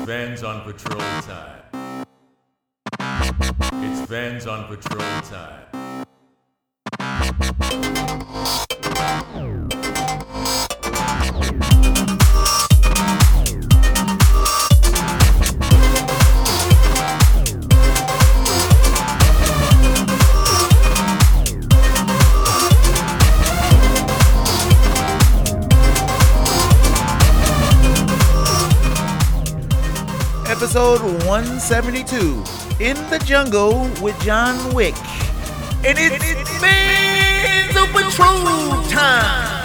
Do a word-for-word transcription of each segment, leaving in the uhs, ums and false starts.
Vans on patrol time. It's Vans on patrol time. Episode one seventy-two, In the Jungle with John Wick. And it's Fans of Patrol time!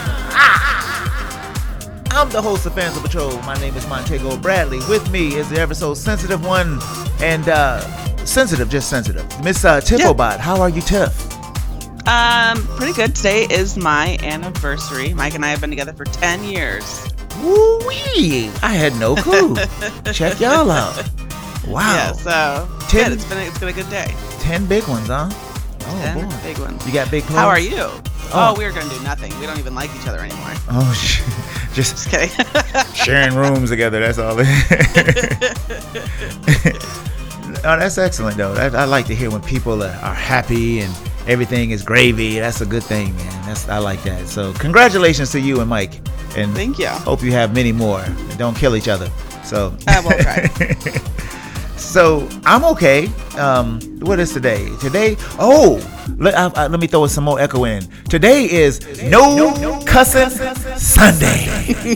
Ah. I'm the host of Fans of Patrol. My name is Montego Bradley. With me is the ever so sensitive one, and uh, sensitive, just sensitive, Miss uh, Tiffobot. Yeah. How are you, Tiff? Um, pretty good. Today is my anniversary. Mike and I have been together for ten years. Woo-wee! I had no clue. Check y'all out. Wow. Yeah, so ten, good. It's been a, it's been a good day. Ten big ones, huh? Oh, ten boy. Big ones. You got big plans? How are you? Oh, Oh. oh we're going to do nothing. We don't even like each other anymore. Oh, sh- just, Just kidding. sharing rooms together, that's all it Oh, that's excellent, though. I, I like to hear when people are, are happy and everything is gravy. That's a good thing, man. That's I like that. So congratulations to you and Mike. And thank you. Hope you have many more. And don't kill each other. So I will try. So I'm okay. Um, what is today? Today, oh, let, I, I, let me throw some more echo in. Today is No, no, no Cussing Sunday.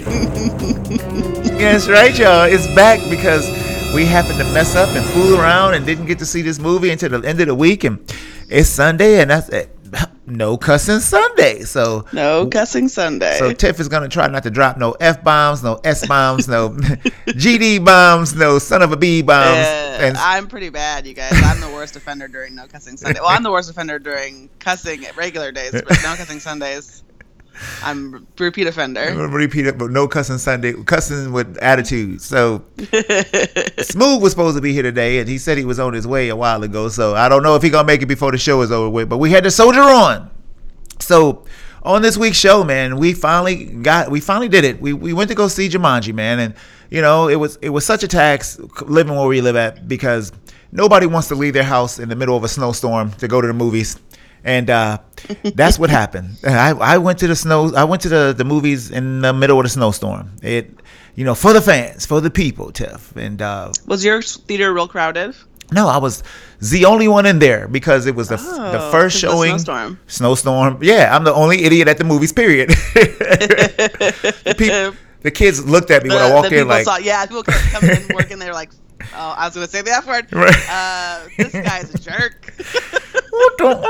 Yes, right, y'all. It's back because we happened to mess up and fool around and didn't get to see this movie until the end of the week, and it's Sunday, and that's it. No Cussing Sunday. So no cussing Sunday. So Tiff is gonna try not to drop no F bombs, no S bombs, no G D bombs, no son of a B bombs. Uh, and I'm pretty bad, you guys. I'm the worst offender during No Cussing Sunday. Well, I'm the worst offender during cussing at regular days, but No Cussing Sundays, I'm repeat offender. Repeat it, but no cussing Sunday. Cussing with attitude. So Smooth was supposed to be here today, and he said he was on his way a while ago. So I don't know if he's gonna make it before the show is over with. But we had to soldier on. So on this week's show, man, we finally got, we finally did it. We we went to go see Jumanji, man, and you know it was it was such a tax living where we live at because nobody wants to leave their house in the middle of a snowstorm to go to the movies. And uh, that's what happened. I, I went to the snow. I went to the, the movies in the middle of the snowstorm. It, you know, for the fans, for the people, Tiff. And uh, was your theater real crowded? No, I was the only one in there because it was the oh, the first showing. The snowstorm. Snowstorm. Yeah, I'm the only idiot at the movies. Period. the, people, the kids looked at me when the, I walked the in like. Saw, yeah, people kept coming in working there like. Oh, I was gonna say the F word. Right. Uh, this guy's a jerk. What the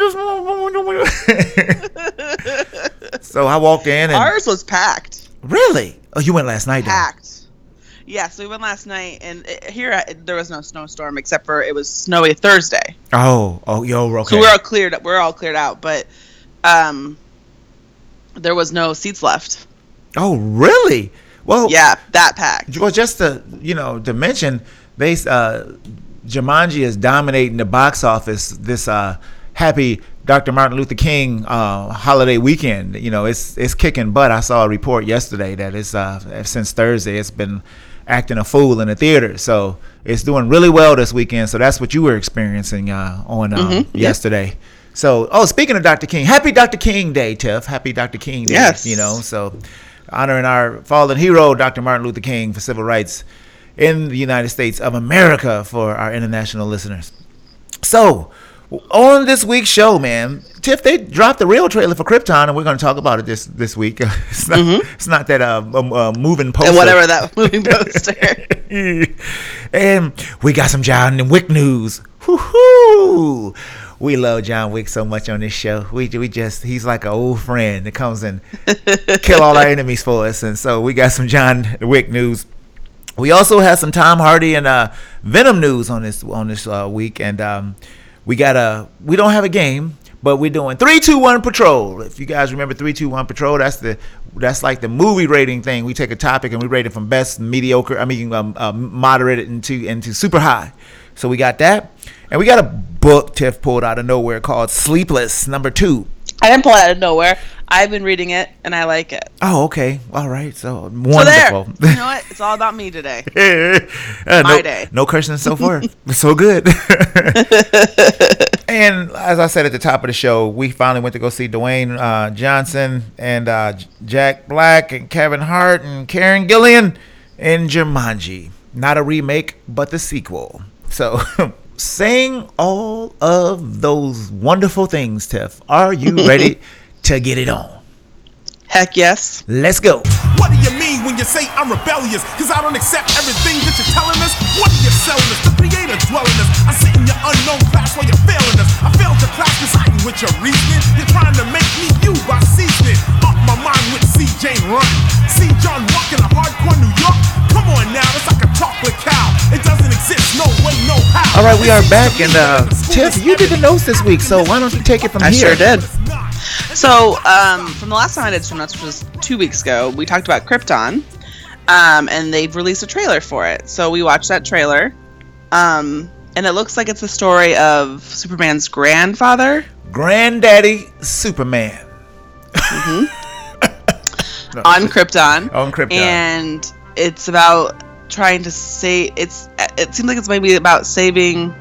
F is this? So I walked in and ours was packed. Really? Oh, you went last night? Packed. Then. Yeah, so we went last night, and it, here it, there was no snowstorm except for it was snowy Thursday. Oh, oh, yo, okay. So we're all cleared. We're all cleared out, but um, there was no seats left. Oh, really? Well, yeah, that packed. Well, just to you know to mention, they uh, Jumanji is dominating the box office this uh, happy Doctor Martin Luther King uh, holiday weekend. You know, it's it's kicking butt. I saw a report yesterday that it's uh, since Thursday it's been acting a fool in the theater. So it's doing really well this weekend. So that's what you were experiencing uh, on uh, mm-hmm. yesterday. Yep. So, oh, speaking of Doctor King, happy Doctor King Day, Tiff. Happy Doctor King Day. Yes. You know, so. Honoring our fallen hero, Doctor Martin Luther King, for civil rights in the United States of America for our international listeners. So, on this week's show, man, Tiff, they dropped the real trailer for Krypton, and we're going to talk about it this this week. It's not, mm-hmm. it's not that uh, uh, moving poster. And whatever that moving poster. And we got some John Wick news. Woo-hoo! We love John Wick so much on this show. We we just he's like an old friend that comes and kill all our enemies for us. And so we got some John Wick news. We also have some Tom Hardy and uh, Venom news on this on this uh, week. And um, we got a we don't have a game, but we're doing three two one Patrol. If you guys remember three two one Patrol, that's the that's like the movie rating thing. We take a topic and we rate it from best, mediocre, I mean um, uh, moderate into into super high. So we got that. And we got a book Tiff pulled out of nowhere called Sleepless, number two. I didn't pull it out of nowhere. I've been reading it and I like it. Oh, okay. All right. So wonderful. So there. You know what? It's all about me today. uh, My no, day. No cursing so far. It's so good. And as I said at the top of the show, we finally went to go see Dwayne uh, Johnson and uh, Jack Black and Kevin Hart and Karen Gillan in Jumanji. Not a remake, but the sequel. So, saying all of those wonderful things, Tiff, are you ready to get it on? Heck yes. Let's go. What do you mean when you say I'm rebellious? Cause I don't accept everything that you're telling us. What are you selling us? The creator dwelling us. I sit in your unknown class while you're failing us. I failed your class cause I ain't with your reasoning. You're trying to make me you by seasoning. Up my mind with C J Run. See John walking a hardcore New York. Come on now, it's like a chocolate cow. It doesn't exist, no way, no how. All right, we are back, and uh, Tiff, you did the notes this week, so why don't you take it from I here? sure did. So, um, from the last time I did Swim Notes, which was two weeks ago, we talked about Krypton, um, and they've released a trailer for it. So we watched that trailer, um, and it looks like it's the story of Superman's grandfather. Granddaddy Superman. Mm-hmm. no, on Krypton. On Krypton. And it's about trying to save, it's, it seems like it's maybe about saving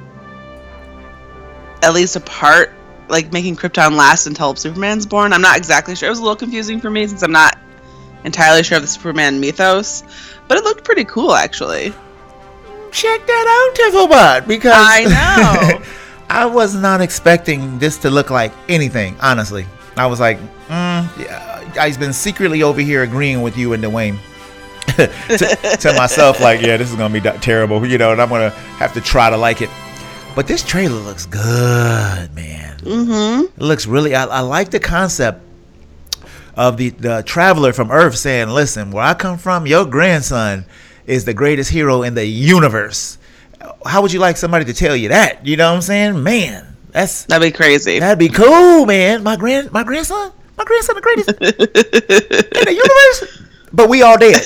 at least a part, like making Krypton last until Superman's born. I'm not exactly sure. It was a little confusing for me since I'm not entirely sure of the Superman mythos, but it looked pretty cool actually. Check that out, Tifflebot, because I know. I was not expecting this to look like anything, honestly. I was like, mm, yeah, I've been secretly over here agreeing with you and Dwayne. to, to myself, like, yeah, this is gonna be terrible, you know, and I'm gonna have to try to like it. But this trailer looks good, man. Mm-hmm. It looks really. I, I like the concept of the the traveler from Earth saying, "Listen, where I come from, your grandson is the greatest hero in the universe." How would you like somebody to tell you that? You know what I'm saying, man? That's that'd be crazy. That'd be cool, man. My grand, my grandson, my grandson, the greatest in the universe. But we all dead.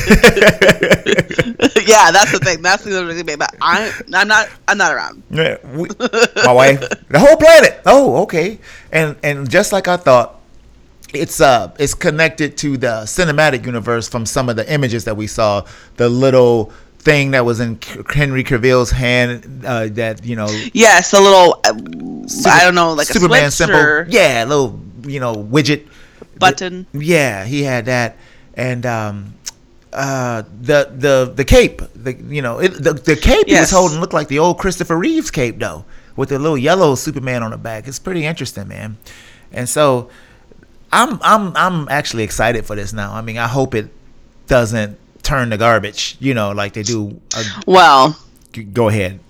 Yeah, that's the thing. That's the thing. But I'm, I'm not. I'm not around. Yeah, we, my wife, the whole planet. Oh, okay. And and just like I thought, it's uh, it's connected to the cinematic universe from some of the images that we saw. The little thing that was in Henry Cavill's hand, uh, that you know. Yes, a little. Uh, Super, I don't know, like Superman a switch symbol. or Yeah, a little, you know, widget button. Yeah, he had that. And um, uh, the the the cape, the you know, it, the the cape yes. he was holding looked like the old Christopher Reeves cape though, with the little yellow Superman on the back. It's pretty interesting, man. And so, I'm I'm I'm actually excited for this now. I mean, I hope it doesn't turn to garbage, you know, like they do. Uh, well, go ahead.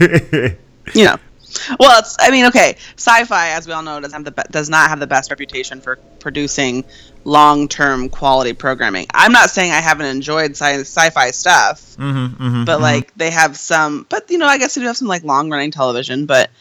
You know. Well, it's. I mean, okay. Sci-fi, as we all know, does have the does not have the best reputation for producing long-term quality programming. I'm not saying I haven't enjoyed sci- sci-fi stuff, mm-hmm, mm-hmm, but like mm-hmm. they have some. But you know, I guess they do have some like long-running television. But,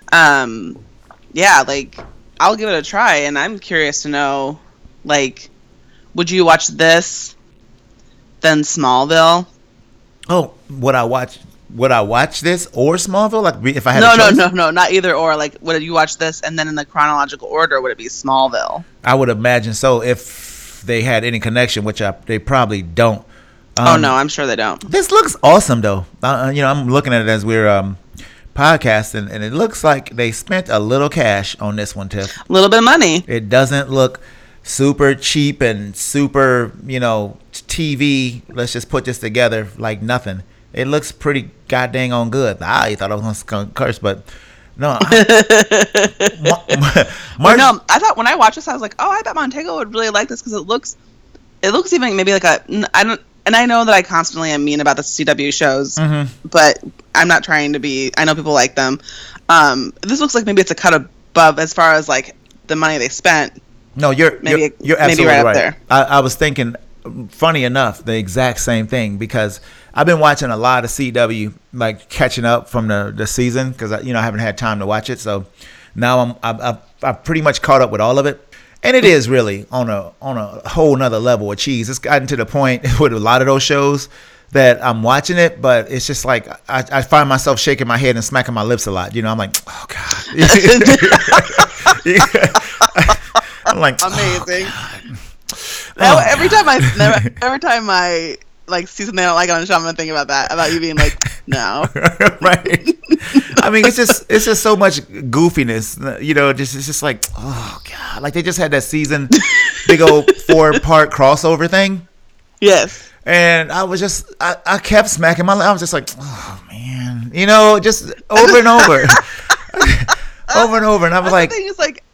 um, yeah, like I'll give it a try, and I'm curious to know, like, would you watch this than Smallville? Oh, would I watch? Would I watch this or Smallville? Like, if I had no, a choice? no, no, no, not either or. Like, would you watch this and then in the chronological order would it be Smallville? I would imagine so if they had any connection, which I, they probably don't. Um, oh no, I'm sure they don't. This looks awesome though. Uh, you know, I'm looking at it as we're um, podcasting, and it looks like they spent a little cash on this one, Tiff. A little bit of money. It doesn't look super cheap and super, you know, T V. Let's just put this together like nothing. It looks pretty goddamn on good. I thought I was going to curse, but no. I, Mar- Mar- no, I thought when I watched this, I was like, oh, I bet Montego would really like this because it looks, it looks even maybe like a, I don't, and I know that I constantly am mean about the C W shows, mm-hmm. but I'm not trying to be, I know people like them. Um, this looks like maybe it's a cut above as far as like the money they spent. No, you're, maybe, you're, you're absolutely maybe right, right. Up there. I, I was thinking, funny enough, the exact same thing because I've been watching a lot of C W, like catching up from the, the season because you know I haven't had time to watch it. So now I'm I've, I've pretty much caught up with all of it, and it is really on a on a whole nother level of cheese. It's gotten to the point with a lot of those shows that I'm watching it, but it's just like I, I find myself shaking my head and smacking my lips a lot. You know, I'm like, oh god. I'm I'm like, amazing. Oh, Now, oh, every time I never, every time I like see something I don't like on a show, I'm gonna think about that, about you being like, no. right. I mean, it's just it's just so much goofiness, you know. Just it's just like, oh god, like they just had that season, big old four part crossover thing, Yes. and I was just I, I kept smacking my. I was just like, oh man, you know, just over and over, over and over, and I was like, the thing is like,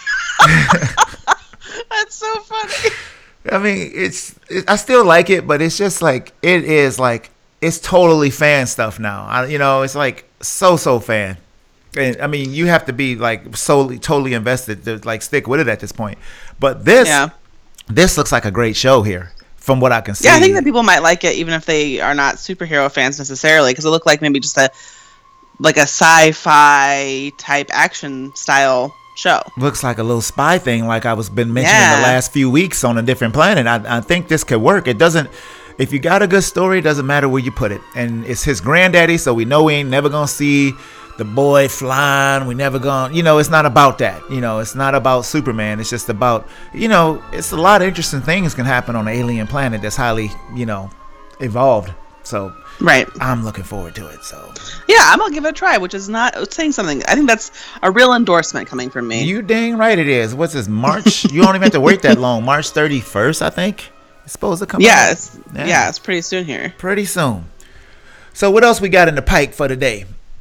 that's so funny. I mean, it's it, I still like it, but it's just like it is like it's totally fan stuff now. I, you know, it's like so so fan, and I mean, you have to be like solely totally invested to like stick with it at this point. But this, Yeah. this looks like a great show here, from what I can see. Yeah, I think that people might like it even if they are not superhero fans necessarily, because it looked like maybe just a like a sci-fi type action style show. Looks like a little spy thing, like I was been mentioning Yeah. the last few weeks on a different planet. I, I think this could work. It doesn't. If you got a good story, it doesn't matter where you put it. And it's his granddaddy, so we know we ain't never gonna see the boy flying. We never gonna, you know, it's not about that. You know, it's not about Superman. It's just about, you know, it's a lot of interesting things can happen on an alien planet that's highly, you know, evolved. So Right. I'm looking forward to it. So Yeah, I'm gonna give it a try, which is not saying something. I think that's a real endorsement coming from me. you dang right it is. What's this, March? You don't even have to wait that long. March thirty-first, I think. It's supposed to come yeah, out. it's, yeah. it's pretty soon here. Pretty soon. So what else we got in the pike for today?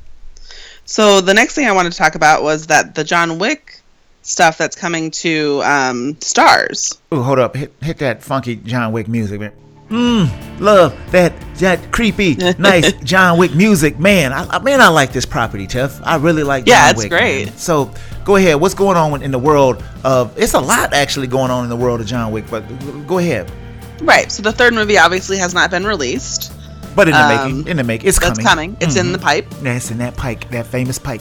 So the next thing I wanted to talk about was that the John Wick stuff that's coming to um, Stars. Ooh, hold up. Hit hit that funky John Wick music, man. Mmm, love that that creepy, nice John Wick music, man. I, I man, I like this property, Tiff. I really like. Yeah, John it's Wick, great. man. So go ahead. What's going on in the world of? It's a lot actually going on in the world of John Wick, but go ahead. Right. So the third movie obviously has not been released. But in the Um, making, in the make, it's That's coming. coming. It's in the pipe. Yeah, it's in that pike, that famous pike.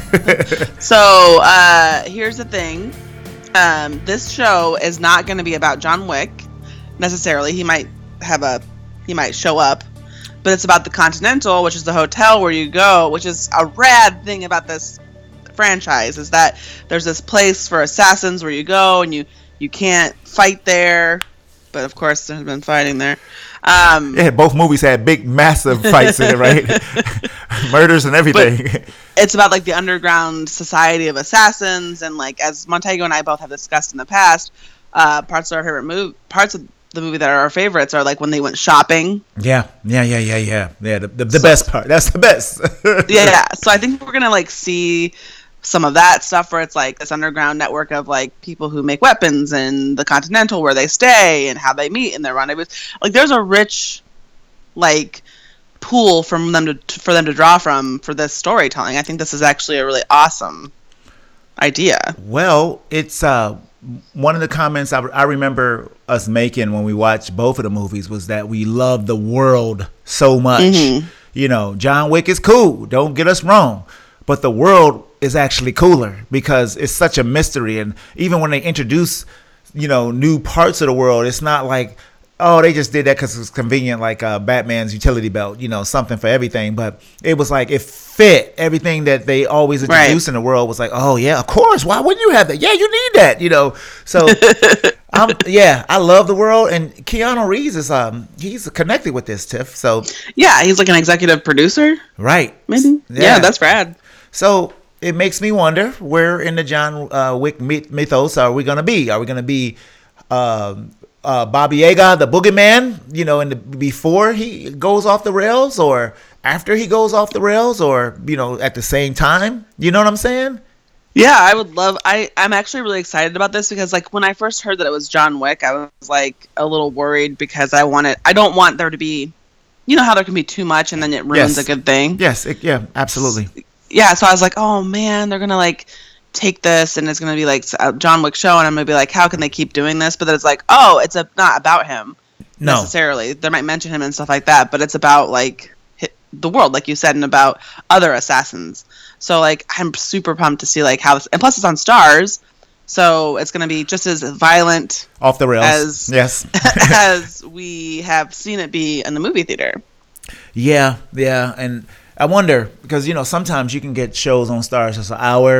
So uh, here's the thing. Um, this show is not going to be about John Wick necessarily. He might have a, he might show up, but it's about the Continental, which is the hotel where you go, which is a rad thing about this franchise, is that there's this place for assassins where you go and you, you can't fight there, but of course there's been fighting there. Um, Yeah, both movies had big, massive fights in it, right? Murders and everything. it's about like the underground society of assassins, and like as Montego and I both have discussed in the past, uh, parts of our favorite move, parts of the movie that are our favorites are like when they went shopping. Yeah, yeah, yeah, yeah, yeah. Yeah, the, the, the best part. That's the best. Yeah, yeah. So I think we're gonna like see some of that stuff where it's like this underground network of like people who make weapons and the Continental where they stay and how they meet and their rendezvous. Like there's a rich like pool from them to for them to draw from for this storytelling. I think this is actually a really awesome idea. Well, it's uh, one of the comments I, I remember us making when we watched both of the movies was that we love the world so much. Mhm. You know, John Wick is cool. Don't get us wrong. But the world is actually cooler because it's such a mystery. And even when they introduce, you know, new parts of the world, it's not like, oh, they just did that because it was convenient, like uh, Batman's utility belt, you know, something for everything. But it was like it fit everything that they always introduce Right. in the world. Was like, oh yeah, of course. Why wouldn't you have that? Yeah, you need that, you know. So, I'm, yeah, I love the world, and Keanu Reeves is um he's connected with this, Tiff. So Yeah, he's like an executive producer, right, maybe. Yeah, that's rad. So it makes me wonder where in the John uh, Wick myth- mythos are we going to be? Are we going to be uh, uh, Baba Yaga, the boogeyman, you know, in the, before he goes off the rails, or after he goes off the rails, or, you know, at the same time? You know what I'm saying? Yeah, I would love. I I'm actually really excited about this because like when I first heard that it was John Wick, I was like a little worried because I wanted. I don't want there to be, you know, how there can be too much and then it ruins Yes. a good thing. Yes. It, yeah, absolutely. Yeah, so I was like, oh man, they're gonna like take this and it's gonna be like a John Wick show, and I'm gonna be like, how can they keep doing this? But then it's like, oh, it's a, not about him No. necessarily. They might mention him and stuff like that, but it's about like hi- the world, like you said, and about other assassins. So like, I'm super pumped to see like how this, and plus it's on Stars, so it's gonna be just as violent Off the rails. As- yes. as we have seen it be in the movie theater. Yeah, yeah, and I wonder because you know sometimes you can get shows on Stars that's an hour,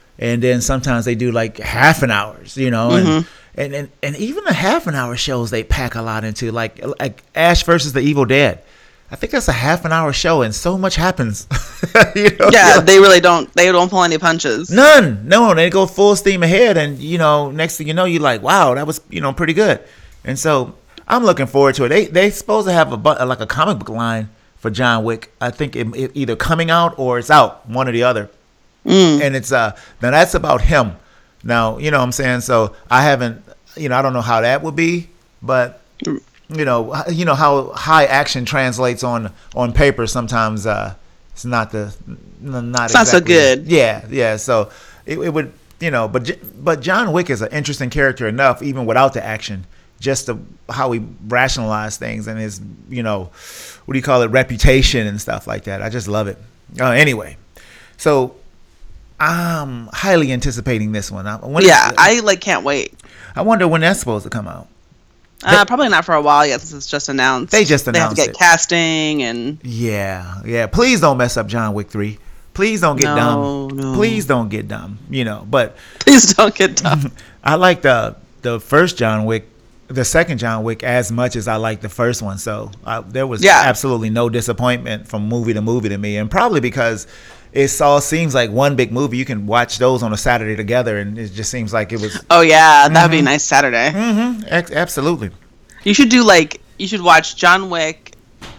and then sometimes they do like half an hours, you know, Mm-hmm. and, and and and even the half an hour shows they pack a lot into, like like Ash versus the Evil Dead. I think that's a half an hour show, and so much happens. you know? Yeah, they really don't. They don't pull any punches. None. No, they go full steam ahead, and you know, next thing you know, you're like, wow, that was you know pretty good. And so I'm looking forward to it. They they supposed to have a bu- like a comic book line for John Wick. I think it, it either coming out or it's out, one or the other. Mm. And it's uh now that's about him. Now you know what I'm saying. So I haven't, you know, I don't know how that would be, but you know, you know how high action translates on on paper. Sometimes uh, it's not the not It's not so exactly, good. Yeah, yeah. So it, it would, you know, but J- but John Wick is an interesting character enough, even without the action. Just the, how he rationalized things and his, you know, what do you call it, reputation and stuff like that. I just love it. Uh, anyway, so I'm highly anticipating this one. I, when Yeah, is- I like can't wait. I wonder when that's supposed to come out. Uh, probably not for a while yet, since it's just announced. They just They have announced to get it. casting and Yeah, yeah. Please don't mess up John Wick three. Please don't get No, dumb. no. Please don't get dumb. You know, but please don't get dumb. I like the the first John Wick, the second John Wick, as much as I like the first one. So I, there was Yeah. absolutely no disappointment from movie to movie to me, and probably because it all seems like one big movie. You can watch those on a Saturday together, and it just seems like it was. Oh yeah, that would be a nice Saturday. Mm-hmm, ex- absolutely. You should do like you should watch John Wick,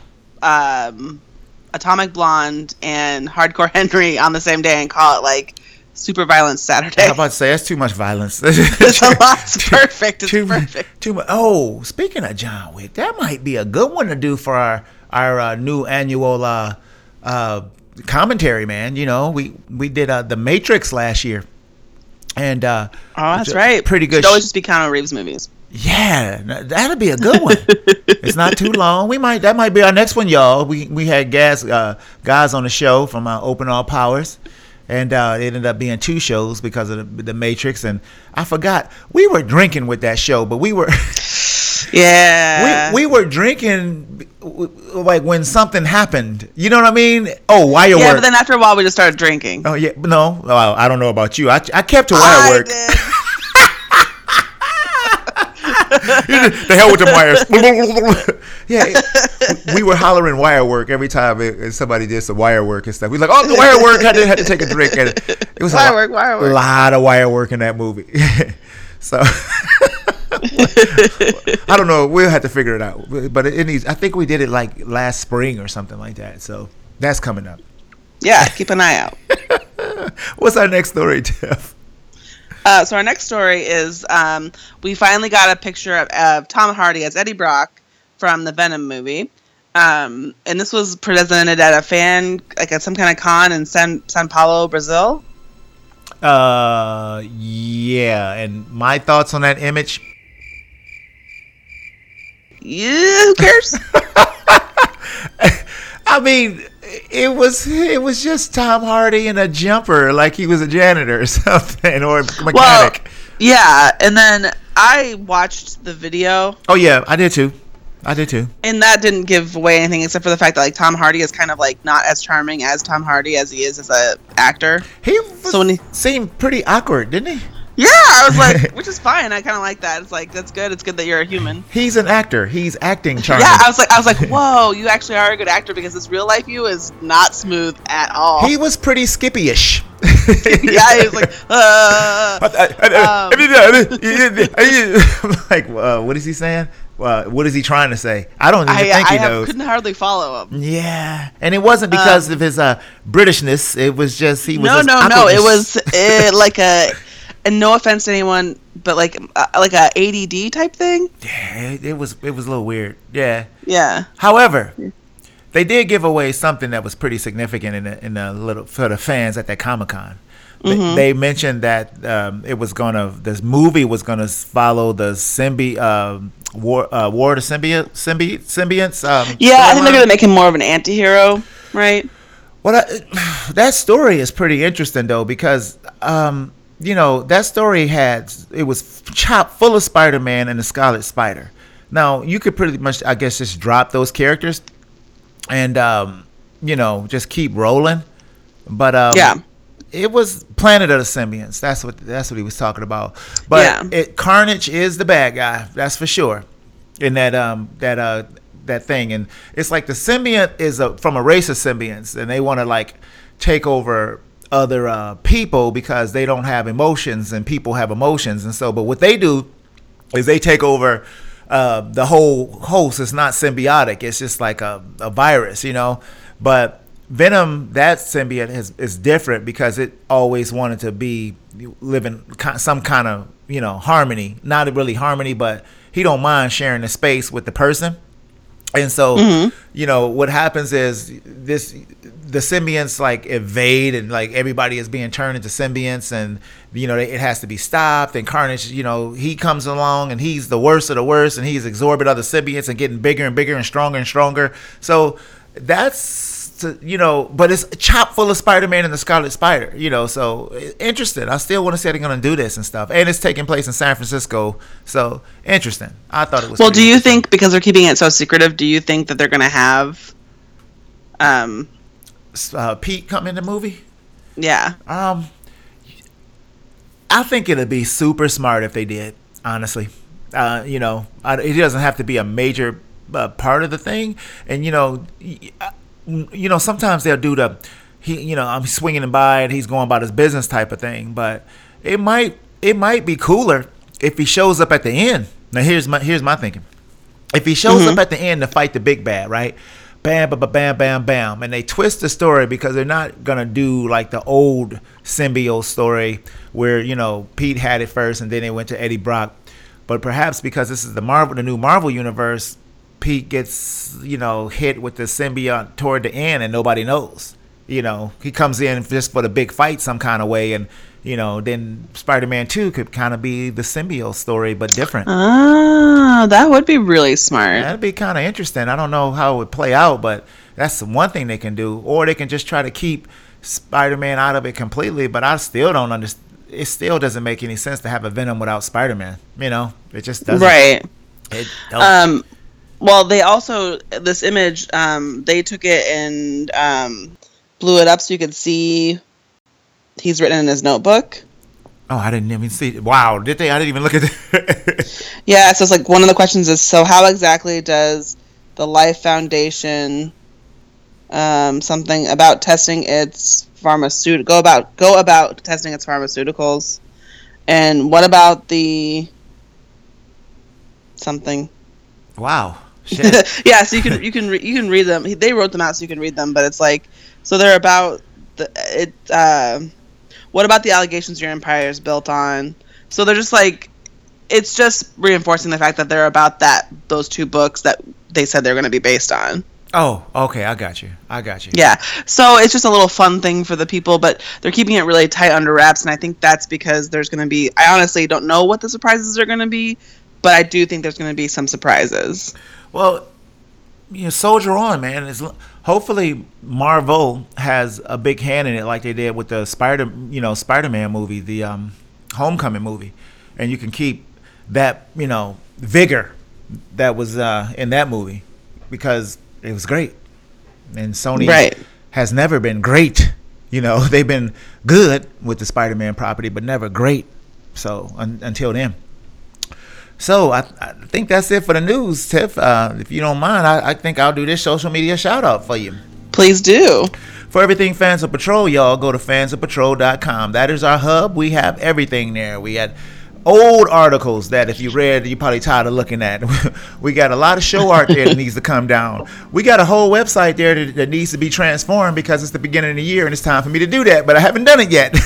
um, Atomic Blonde, and Hardcore Henry on the same day and call it like Super Violence Saturday. I was about to say that's too much violence. It's a lot. It's perfect. It's too, perfect. Too much. Oh, speaking of John Wick, that might be a good one to do for our our uh, new annual uh, uh, commentary. Man, you know, we we did uh, the Matrix last year, and uh, Oh, that's it's a right. pretty good. Should always sh- just be Keanu Reeves movies. yeah, that'll be a good one. It's not too long. We might that might be our next one, y'all. We we had guys uh, guys on the show from uh, Open All Powers. And uh, it ended up being two shows because of the, the Matrix. And I forgot, we were drinking with that show, but we were Yeah. we, we were drinking like when something happened. You know what I mean? Oh, wire yeah, work. but then after a while we just started drinking. oh yeah, no, oh, I don't know about you. I, I kept to wire I work. did. The hell with the wires. Yeah, we were hollering wire work every time it, somebody did some wire work and stuff. We was like, oh, the wire work. Had to had to take a drink, and it, it was Wire a work, lot, wire work. lot of wire work in that movie. So I don't know. We'll have to figure it out. But it, it needs. I think we did it like last spring or something like that. So that's coming up. Yeah, keep an eye out. What's our next story, Jeff? Uh, so our next story is um, we finally got a picture of, of Tom Hardy as Eddie Brock from the Venom movie. Um, and this was presented at a fan, like at some kind of con in San, San Paulo, Brazil. Uh, yeah. And my thoughts on that image. Yeah, who cares? I mean, it was it was just Tom Hardy in a jumper, like he was a janitor or something, or a mechanic. Well, yeah, and then I watched the video, Oh yeah, I did too. I did too. and that didn't give away anything except for the fact that like Tom Hardy is kind of like not as charming as Tom Hardy as he is as a actor. He was, So when he- seemed pretty awkward, didn't he? Yeah, I was like, which is fine. I kind of like that. It's like that's good. It's good that you're a human. He's an actor. He's acting charming. Yeah, I was like, I was like, whoa, you actually are a good actor because this real life you is not smooth at all. He was pretty Skippy-ish. Yeah, he was like, uh, um, like, uh, what is he saying? Uh, what is he trying to say? I don't even I, think I he have, knows. couldn't hardly follow him. Yeah, and it wasn't because Um, of his uh, Britishness. It was just he was. No, just no, no. It awkwardness. was uh, like a, and no offense to anyone, but like uh, like a A D D type thing. Yeah, it, it was. It was a little weird. Yeah. Yeah. However, they did give away something that was pretty significant in the, in the little for the fans at that Comic Con. They, Mm-hmm. they mentioned that um, it was gonna. This movie was gonna follow the symbi um, war uh, war of the symbiote symbi symbionts. Um, Yeah, I think they're storyline. gonna make him more of an anti-hero, right? Well, I, that story is pretty interesting though because um, you know that story had it was chock full of Spider-Man and the Scarlet Spider. Now you could pretty much, I guess, just drop those characters and um, you know just keep rolling. But um, Yeah. it was Planet of the Symbionts. That's what that's what he was talking about. But Yeah. it, Carnage is the bad guy. That's for sure. In that um that uh that thing, and it's like the symbiont is a, from a race of symbionts, and they want to like take over other uh, people because they don't have emotions, and people have emotions, and so. But what they do is they take over uh, the whole host. It's not symbiotic. It's just like a, a virus, you know. But Venom, that symbiote is, is different because it always wanted to be living some kind of, you know, harmony. Not really harmony, but he don't mind sharing the space with the person. And so, mm-hmm. you know, what happens is this, the symbionts like evade, and like everybody is being turned into symbionts, and, you know, it has to be stopped. And Carnage, you know, he comes along and he's the worst of the worst, and he's absorbing other symbionts and getting bigger and bigger and stronger and stronger. So that's, to, you know, but it's chock full of Spider-Man and the Scarlet Spider, you know, so interesting. I still want to say they're going to do this and stuff. And it's taking place in San Francisco. So interesting. I thought it was. Well, do you think, because they're keeping it so secretive, do you think that they're going to have um, uh, Pete come in the movie? Yeah. Um, I think it'd be super smart if they did, honestly. Uh, you know, it doesn't have to be a major uh, part of the thing. And, you know, you know, sometimes they'll do the, he, you know, I'm swinging him by and he's going about his business type of thing. But it might, it might be cooler if he shows up at the end. Now here's my, here's my thinking. If he shows mm-hmm. up at the end to fight the big bad, right? Bam, bam, bam, bam, bam, and they twist the story because they're not gonna do like the old symbiote story where, you know, Pete had it first and then they went to Eddie Brock. But perhaps because this is the Marvel, the new Marvel universe, Pete gets, you know, hit with the symbiote toward the end and nobody knows. You know, he comes in just for the big fight some kind of way, and, you know, then Spider-Man two could kind of be the symbiote story but different. Ah, that would be really smart. That'd be kind of interesting. I don't know how it would play out, but that's one thing they can do. Or they can just try to keep Spider-Man out of it completely, but I still don't understand. It still doesn't make any sense to have a Venom without Spider-Man. You know, it just doesn't. Right. It don't. Um. Well, they also, this image, um, they took it and um, blew it up so you could see he's written in his notebook. Oh, I didn't even see it. Wow, did they? I didn't even look at it. Yeah, so it's like one of the questions is, so how exactly does the Life Foundation um, something about testing its pharmaceutical, go about, go about testing its pharmaceuticals? And what about the something? Wow. Shit. Yeah, so you can you can re- you can read them. They wrote them out so you can read them, but it's like, so they're about the it. Uh, what about the allegations your empire is built on? So they're just like, it's just reinforcing the fact that they're about that those two books that they said they're going to be based on. Oh, okay, I got you. I got you. Yeah, so it's just a little fun thing for the people, but they're keeping it really tight under wraps, and I think that's because there's going to be. I honestly don't know what the surprises are going to be, but I do think there's going to be some surprises. Well, you know, soldier on, man. It's, hopefully, Marvel has a big hand in it, like they did with the Spider, you know, Spider-Man movie, the um, Homecoming movie, and you can keep that, you know, vigor that was uh, in that movie because it was great, and Sony right. has never been great. You know, they've been good with the Spider-Man property, but never great. So un- until then. So I, I think that's it for the news, Tiff. Uh, if you don't mind, I, I think I'll do this social media shout out for you. Please do. For everything Fans of Patrol, y'all go to fans of patrol dot com. That is our hub. We have everything there. We had old articles that if you read, you're probably tired of looking at. We got a lot of show art there that needs to come down. We got a whole website there that, that needs to be transformed because it's the beginning of the year and it's time for me to do that, but I haven't done it yet.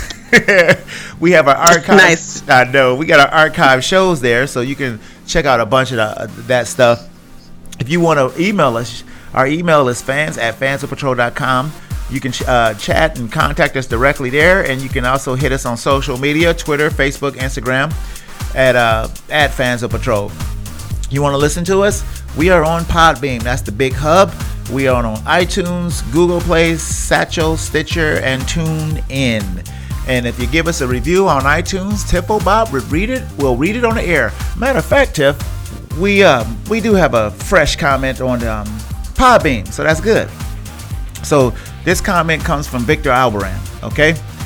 We have our archive. Nice. I know. We got our archive shows there, so you can check out a bunch of the, that stuff. If you want to email us, our email is fans at fans of patrol dot com. You can uh, chat and contact us directly there, and you can also hit us on social media, Twitter, Facebook, Instagram, at uh, at Fans of Patrol. You want to listen to us? We are on Podbean. That's the big hub. We are on iTunes, Google Play, Satchel, Stitcher, and TuneIn. And if you give us a review on iTunes, Tiff or Bob would read it. We'll read it on the air. Matter of fact, Tiff, we um, we do have a fresh comment on um, Podbean, so that's good. So this comment comes from Victor Albaran, okay?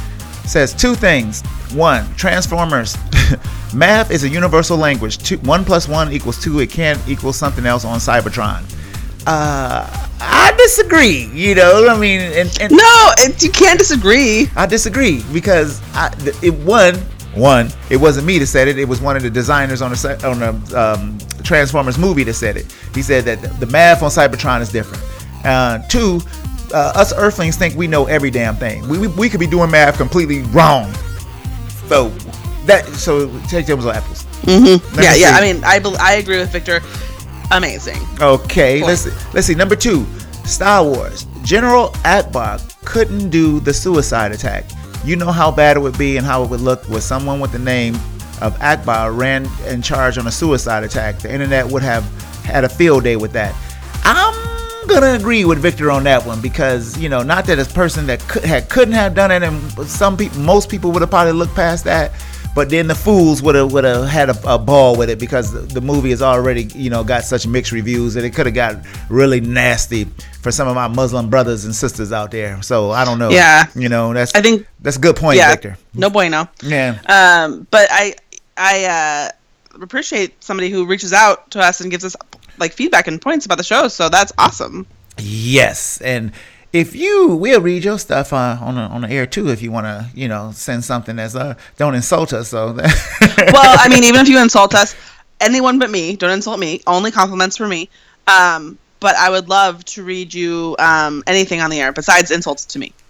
says two things. One, Transformers. Math is a universal language. Two, one plus one equals two. It can't equal something else on Cybertron. Uh, I disagree. You know, I mean, and, and No, it, you can't disagree. I disagree because I, it one one it wasn't me that said it. It was one of the designers on the on the um, Transformers movie that said it. He said that the math on Cybertron is different. Uh, two, uh, us Earthlings think we know every damn thing. We, we we could be doing math completely wrong. So that so take those apples. Mm-hmm. Yeah, yeah. I mean, I bel- I agree with Victor. Amazing. Okay, let's let's see. Number two, Star Wars. General Akbar couldn't do the suicide attack. You know how bad it would be and how it would look with someone with the name of Akbar ran in charge on a suicide attack. The internet would have had a field day with that. I'm gonna agree with Victor on that one because you know, not that a person that could had couldn't have done it, and some people, most people would have probably looked past that. But then the fools would have would have had a, a ball with it because the, the movie has already, you know, got such mixed reviews that it could have got really nasty for some of my Muslim brothers and sisters out there. So I don't know. Yeah. You know, that's I think that's a good point, yeah, Victor. No bueno. Yeah. Um, but I I uh, appreciate somebody who reaches out to us and gives us like feedback and points about the show. So that's awesome. Yes, and if you, we'll read your stuff uh, on the, on the air too. If you want to, you know, send something that's uh, don't insult us. So, well, I mean, even if you insult us, anyone but me, don't insult me. Only compliments for me. Um, but I would love to read you um, anything on the air besides insults to me.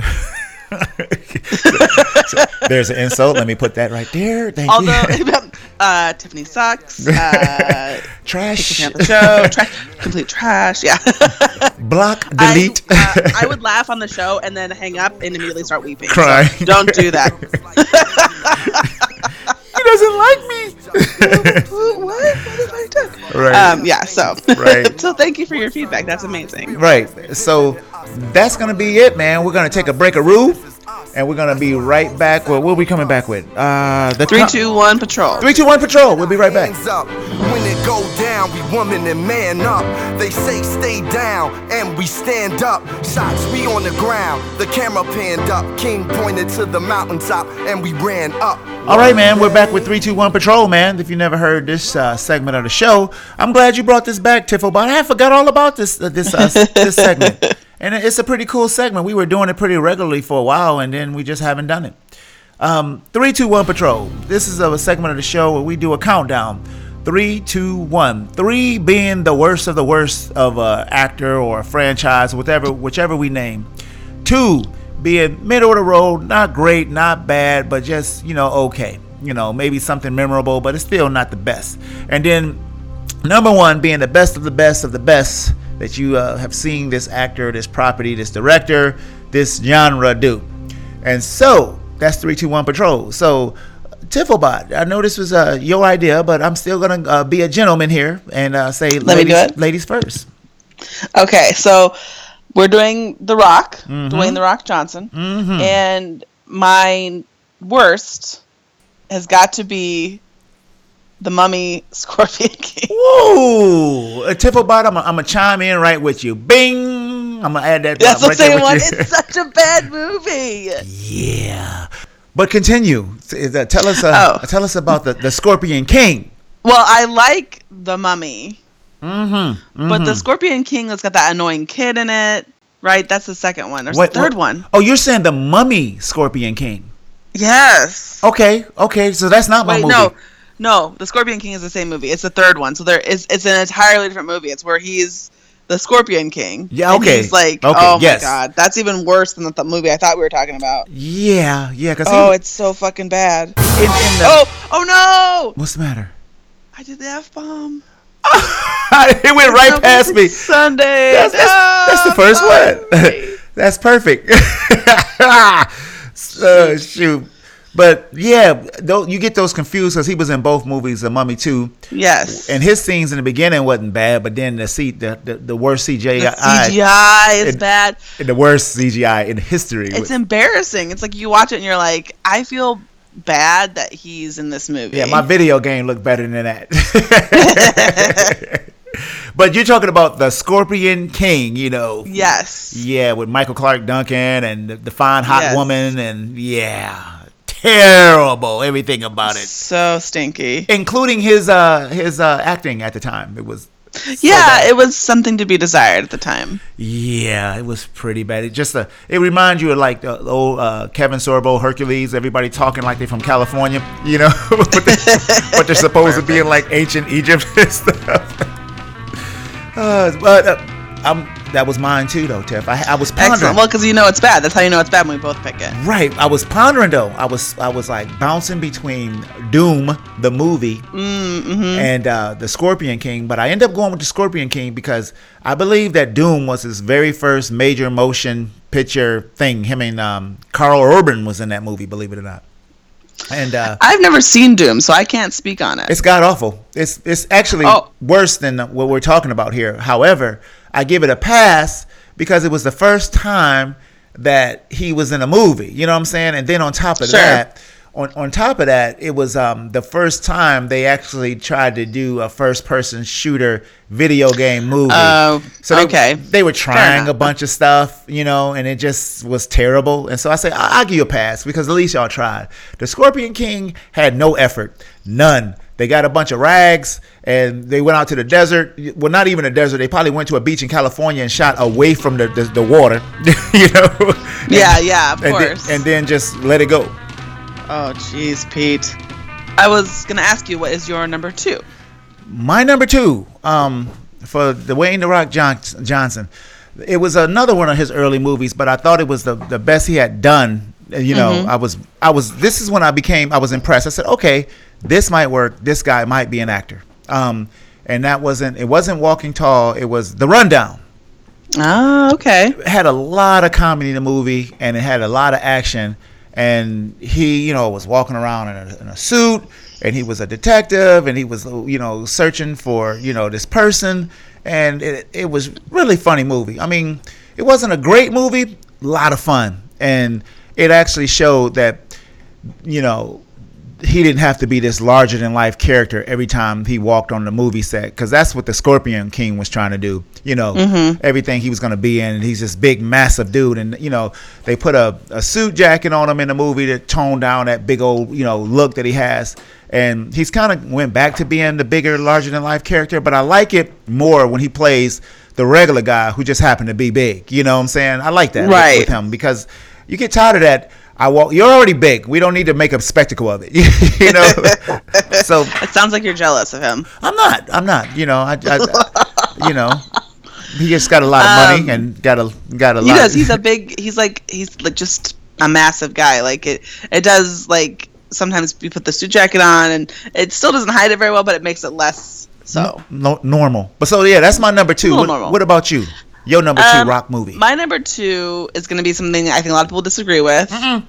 So there's an insult. Let me put that right there. Thank Although, you. uh, Tiffany sucks. Uh, Trash. Out the show. Trash. Complete trash. Yeah. Block. Delete. I, uh, I would laugh on the show and then hang up and immediately start weeping. Cry. So don't do that. He doesn't like me. what? What have I done? Right. Um, yeah. So. Right. So thank you for your feedback. That's amazing. Right. So that's gonna be it, man. We're gonna take a break-a-roo, and we're gonna be right back. Well, what are we coming back with? Uh, the Three, two, one, patrol. Three, two, one, patrol. We'll be right back. Hands up. When it go down, we woman and man up. They say stay down, and we stand up. Shots, we on the ground. The camera panned up. King pointed to the mountaintop, and we ran up. All right, man. We're back with three two one Patrol, man. If you never heard this uh, segment of the show, I'm glad you brought this back, Tiffo. But I forgot all about this uh, this uh, this segment, and it's a pretty cool segment. We were doing it pretty regularly for a while, and then we just haven't done it. Um, three two one Patrol. This is a segment of the show where we do a countdown. Three, two, one. Three being the worst of the worst of an actor or a franchise, whatever, whichever we name. Two being middle of the road, not great, not bad, but just, you know, okay. You know, maybe something memorable, but it's still not the best. And then number one being the best of the best of the best that you uh, have seen this actor, this property, this director, this genre do. And so that's three two one Patrol. So Tiffobot, I know this was uh, your idea, but I'm still going to uh, be a gentleman here and uh, say Let ladies, me do it. ladies first. Okay, so we're doing The Rock, Mm-hmm. Dwayne The Rock Johnson, Mhm. and my worst has got to be The Mummy, Scorpion King. Woo! Uh, Tiffobot, I'm going to chime in right with you. Bing! I'm going to add that. That's right the there same with one. you. It's such a bad movie. Yeah. But continue. Is that- Tell us uh, Oh. tell us about the, the Scorpion King. Well, I like The Mummy, Mm-hmm. but the Scorpion King that's got that annoying kid in it, right? That's the second one. There's What- the third what- one. Oh, you're saying the Mummy Scorpion King. Yes. Okay, okay. So that's not my Wait, movie. no. No, The Scorpion King is the same movie. It's the third one. So there is it's an entirely different movie. It's where he's the Scorpion King. Yeah, And okay. he's like, Okay, oh yes. my god, that's even worse than the, the movie I thought we were talking about. Yeah, yeah. Cause Oh, he, it's so fucking bad. in, in the, Oh, oh no! what's the matter? I did the F bomb. It went right past me. Sunday. That's, that's, that's the first one. That's perfect. uh, shoot. But yeah, though you get those confused because he was in both movies, The Mummy two, Yes. and his scenes in the beginning wasn't bad, but then the C, the, the, the worst C G I, The C G I is It- bad. the worst C G I in history. It's embarrassing. It's like you watch it and you're like, I feel bad that he's in this movie. Yeah, my video game looked better than that. But you're talking about the Scorpion King, you know. Yes. Yeah, with Michael Clark Duncan and the, the fine hot Yes. woman, and yeah, terrible. Everything about it, So stinky. including his uh his uh acting at the time. It was so Yeah, bad. it was something to be desired at the time. Yeah, it was pretty bad. It just uh, it reminds you of like the old uh, Kevin Sorbo Hercules. Everybody talking like they're from California, you know, but, they, but they're supposed to be in like ancient Egypt and stuff. Uh, but uh, I'm, that was mine too, though, Tiff. I, I was pondering. Excellent. Well, because you know it's bad. That's how you know it's bad when we both pick it. Right, I was pondering though. I was I was like bouncing between Doom, the movie, Mm-hmm. and uh, the Scorpion King, but I ended up going with the Scorpion King because I believe that Doom was his very first major motion picture thing. Him and um, Carl Urban was in that movie, believe it or not. And uh, I've never seen Doom, so I can't speak on it. it's god awful. It's it's actually Oh. worse than what we're talking about here. However, I give it a pass because it was the first time that he was in a movie. You know what I'm saying? And then on top of Sure. that, on on top of that, it was um, the first time they actually tried to do a first person shooter video game movie. Oh, so they, okay. they were Fair trying enough. a bunch of stuff, you know, and it just was terrible. And so I say I- I'll give you a pass because at least y'all tried. The Scorpion King had no effort, none. They got a bunch of rags and they went out to the desert. Well, not even a desert. They probably went to a beach in California and shot away from the the, the water, you know. Yeah, yeah, of and course. Then, and then just let it go. Oh, jeez, Pete. I was gonna ask you, what is your number two? My number two, um, for Dwayne The Rock John- Johnson, it was another one of his early movies, but I thought it was the, the best he had done. You know, Mm-hmm. I was, I was. This is when I became, I was impressed. I said, okay, this might work. This guy might be an actor. Um, and that wasn't, it wasn't Walking Tall. It was The Rundown. Oh, okay. It had a lot of comedy in the movie, and it had a lot of action. And he, you know, was walking around in a, in a suit, and he was a detective, and he was, you know, searching for, you know, this person, and it, it was really funny movie. I mean, it wasn't a great movie, a lot of fun, and it actually showed that, you know, he didn't have to be this larger than life character every time he walked on the movie set, because that's what the Scorpion King was trying to do. You know, Mm-hmm. everything he was going to be in, and he's this big, massive dude, and you know, they put a, a suit jacket on him in the movie to tone down that big old, you know, look that he has. And he's kind of went back to being the bigger, larger than life character, but I like it more when he plays the regular guy who just happened to be big. You know what I'm saying? I like that with- Right. with him, because you get tired of that. I walk. You're already big. We don't need to make a spectacle of it. You know. So It sounds like you're jealous of him. I'm not. I'm not. You know. I. I you know. He just got a lot of Um, money and got a got a He lot. does. He's a big. He's like. He's like just a massive guy. Like it. It does like sometimes you put the suit jacket on and it still doesn't hide it very well, but it makes it less so. no, normal. But so yeah, that's my number two. Little What, normal. what about you? Your number two Um, rock movie. My number two is going to be something I think a lot of people disagree with. um,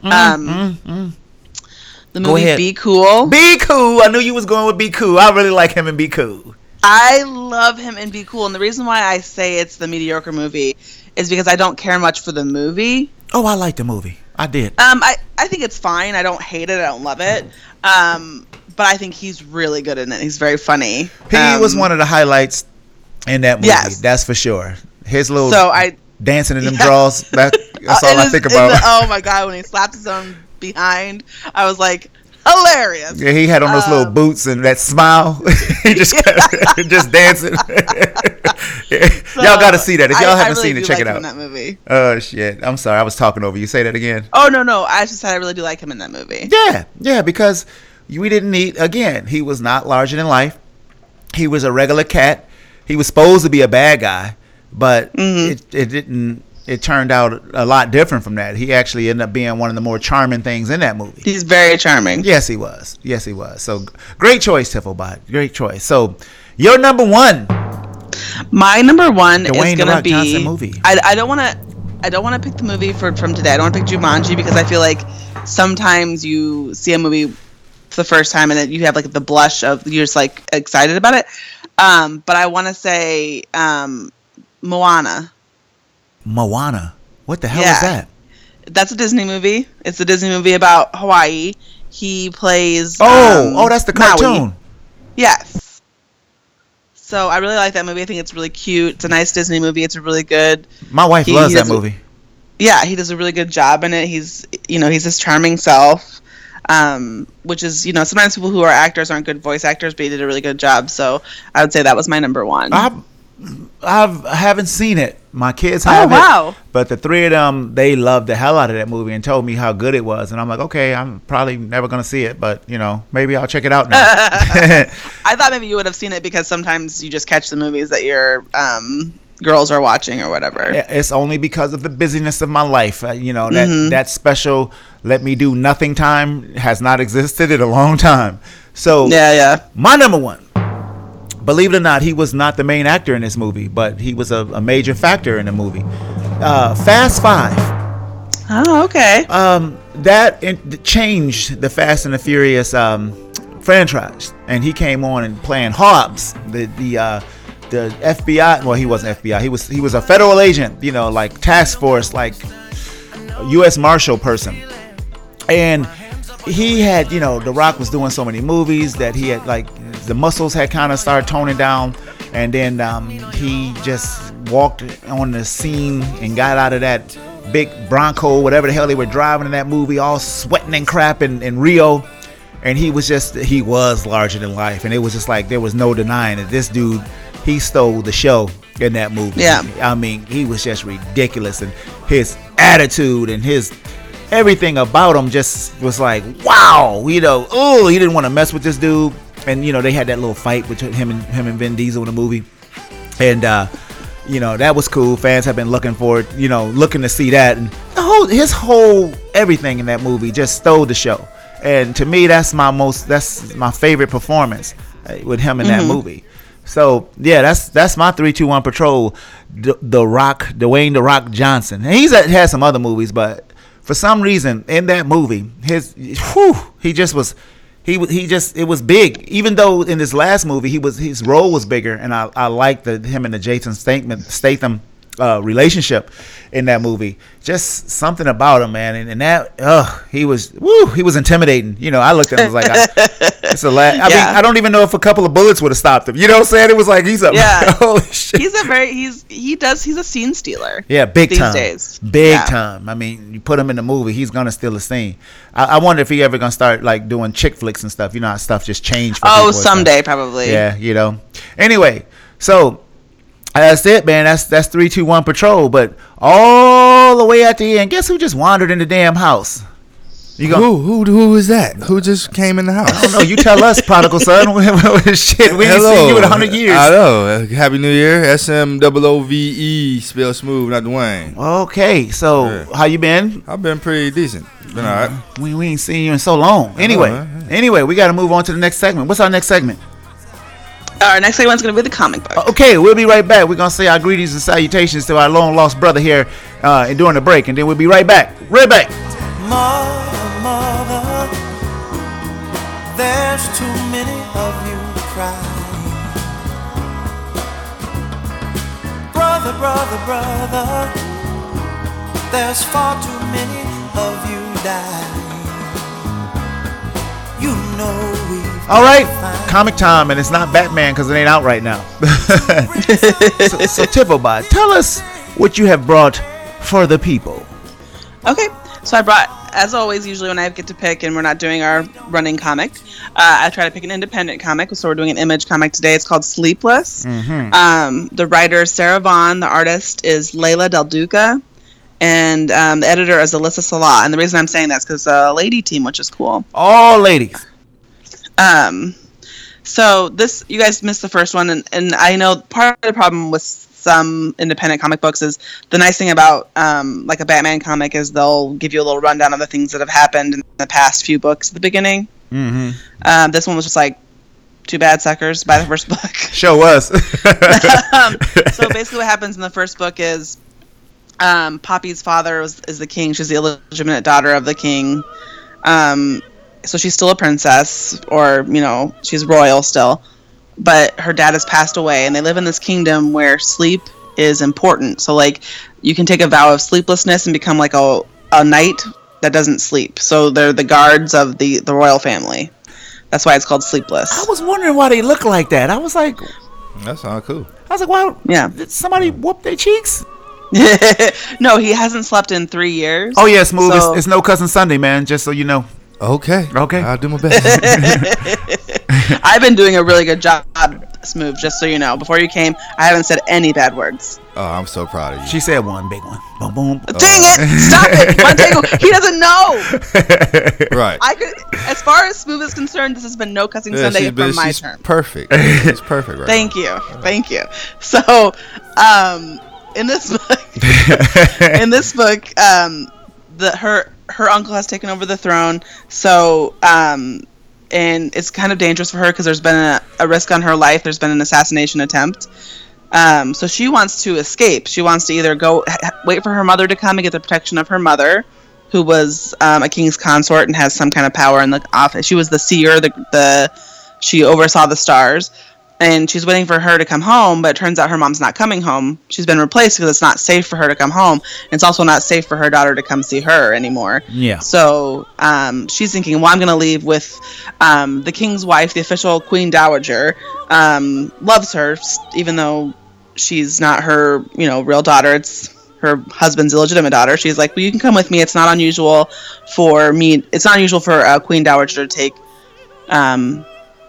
the Go movie ahead. Be Cool. Be Cool. I knew you was going with Be Cool. I really like him in Be Cool. I love him in Be Cool, and the reason why I say it's the mediocre movie is because I don't care much for the movie. Oh, I like the movie. I did. Um, I, I think it's fine. I don't hate it. I don't love it. Um, but I think he's really good in it. He's very funny. He um, was one of the highlights in that movie. Yes. That's for sure. His little So I dancing in them Yeah. draws. That, that's Uh, all in I his- think in about. the- oh my god, when he slapped his own behind, I was like, hilarious. Yeah, he had on those little Um, boots and that smile. He just just dancing. Y'all got to see that. If y'all I- I haven't really seen it, do check like it him out. in that movie. Oh shit! I'm sorry, I was talking over you. Say that again. Oh no, no, I just said I really do like him in that movie. Yeah, yeah, because we didn't need. Again, he was not larger than life. He was a regular cat. He was supposed to be a bad guy, but Mm-hmm. it, it didn't. It turned out a lot different from that. He actually ended up being one of the more charming things in that movie. He's very charming. Yes, he was. Yes, he was. So great choice, Tifflebot. Great choice. So your number one. My number one Dwayne is The gonna Rock be. Johnson movie. I, I don't want to. I don't want to pick the movie for from today. I don't want to pick Jumanji because I feel like sometimes you see a movie for the first time and then you have like the blush of you're just like excited about it. Um, but I want to say um, Moana. Moana. What the hell Yeah. is that? That's a Disney movie. It's a Disney movie about Hawaii. He plays. Oh, um, oh, that's the Maui. cartoon. Yes. So I really like that movie. I think it's really cute. It's a nice Disney movie. It's really good. My wife He- loves he that does a- movie. Yeah, he does a really good job in it. He's, you know, he's his charming self. Um, which is, you know, sometimes people who are actors aren't good voice actors, but he did a really good job. So I would say that was my number one. I've, I've I haven't seen it. My kids Oh, have wow. it, but the three of them, they loved the hell out of that movie and told me how good it was. And I'm like, okay, I'm probably never gonna see it, but you know, maybe I'll check it out now. I thought maybe you would have seen it because sometimes you just catch the movies that your um, girls are watching or whatever. It's only because of the busyness of my life. Uh, you know, that Mm-hmm. that special let me do nothing time has not existed in a long time. So Yeah, yeah. my number one. Believe it or not, he was not the main actor in this movie, but he was a, a major factor in the movie. Uh, Fast Five. Oh, okay. Um, that in, changed the Fast and the Furious um, franchise, and he came on and playing Hobbs, the the uh, the F B I. Well, he wasn't F B I. He was he was a federal agent, you know, like task force, like U S Marshal person, and he had, you know, The Rock was doing so many movies that he had, like, the muscles had kind of started toning down, and then um, he just walked on the scene and got out of that big Bronco, whatever the hell they were driving in that movie, all sweating and crap in, in Rio, and he was just, he was larger than life, and it was just like, there was no denying it. This dude, he stole the show in that movie. Yeah. I mean, he was just ridiculous, and his attitude and his everything about him just was like, wow, you know, oh, he didn't want to mess with this dude. And, you know, they had that little fight between him and him and Vin Diesel in the movie. And, uh, you know, that was cool. Fans have been looking for it, you know, looking to see that. And the whole, his whole, everything in that movie just stole the show. And to me, that's my most, that's my favorite performance uh, with him in Mm-hmm. that movie. So, yeah, that's that's my three two one Patrol, the, the Rock, Dwayne The Rock Johnson. And he's had some other movies, but for some reason in that movie, his whew, he just was he he just it was big. Even though in this last movie he was his role was bigger, and I I liked the him and the Jason Statham Statham uh, relationship in that movie. Just something about him, man, and, and that ugh, he was woo he was intimidating. You know, I looked at him and was like, I, it's a la- I Yeah. mean, I don't even know if a couple of bullets would have stopped him. You know what I'm saying? It was like he's a Yeah. holy shit. He's a very, he's, he does, he's a scene stealer. Yeah, big these time. days. Big Yeah. time. I mean, you put him in the movie, he's gonna steal the scene. I, I wonder if he ever gonna start like doing chick flicks and stuff. You know how stuff just changed. For people Oh, and stuff. someday probably. Yeah, you know. Anyway, so that's it, man. That's that's three two one Patrol. But all the way at the end, guess who just wandered in the damn house? You go. Who who who is that? Who just came in the house? I don't know. You tell us, prodigal son. Shit, we ain't seen you in a hundred years. I know. Uh, Happy New Year. S M O O V E, spell smooth, not Dwayne. Okay, so Yeah. how you been? I've been pretty decent. Been all right. We, we ain't seen you in so long. Anyway, man. anyway, we got to move on to the next segment. What's our next segment? Our next segment's going to be the comic book. Okay, we'll be right back. We're going to say our greetings and salutations to our long lost brother here uh, and during the break, and then we'll be right back. Right back. Mother, mother, there's too many of you crying. Brother, brother, brother, there's far too many of you dying. You know we've All right, find comic time, and it's not Batman because it ain't out right now. so, so Tifobot, tell us what you have brought for the people. Okay, so I brought, as always, usually when I get to pick and we're not doing our running comic, uh, I try to pick an independent comic. So we're doing an Image comic today. It's called Sleepless. Mm-hmm. Um, the writer is Sarah Vaughn. The artist is Layla Del Duca. And um, the editor is Alyssa Salah. And the reason I'm saying that's because a lady team, which is cool. All ladies. Um, so this, you guys missed the first one, and, and I know part of the problem with some independent comic books is the nice thing about um, like a Batman comic is they'll give you a little rundown of the things that have happened in the past few books at the beginning. Mm-hmm. Um, this one was just like, too bad, suckers, by the first book. Show us. um, so basically what happens in the first book is um, Poppy's father was, is the king. She's the illegitimate daughter of the king. Um, so she's still a princess, or, you know, she's royal still. But her dad has passed away, and they live in this kingdom where sleep is important. So, like, you can take a vow of sleeplessness and become like a, a knight that doesn't sleep. So they're the guards of the, the royal family. That's why it's called Sleepless. I was wondering why they look like that. I was like, That sounds cool. I was like, why? Yeah. Did somebody whoop their cheeks? No, he hasn't slept in three years. Oh yeah, Smooth. So- it's, it's no cousin Sunday, man. Just so you know. Okay. Okay. I'll do my best. I've been doing a really good job, Smooth, just so you know. Before you came, I haven't said any bad words. Oh, I'm so proud of you. She said one big one. Boom, boom. Dang it! Stop it! Montego, he doesn't know! Right. I could, as far as Smooth is concerned, this has been no cussing Yeah, Sunday she's been- from my she's term. perfect. It's perfect right Thank you. Thank you. So, um, in this book, in this book, um, the her her uncle has taken over the throne. So, um, and it's kind of dangerous for her because there's been a, a risk on her life. There's been an assassination attempt. Um, so she wants to escape. She wants to either go ha- wait for her mother to come and get the protection of her mother, who was um, a king's consort and has some kind of power in the office. She was the seer. The the she oversaw the stars. And she's waiting for her to come home, but it turns out her mom's not coming home. She's been replaced because it's not safe for her to come home. It's also not safe for her daughter to come see her anymore. Yeah. So um, she's thinking, well, I'm going to leave with um, the king's wife, the official queen dowager, um, loves her, even though she's not her, you know, real daughter. It's her husband's illegitimate daughter. She's like, well, you can come with me. It's not unusual for me. It's not unusual for a queen dowager to take um,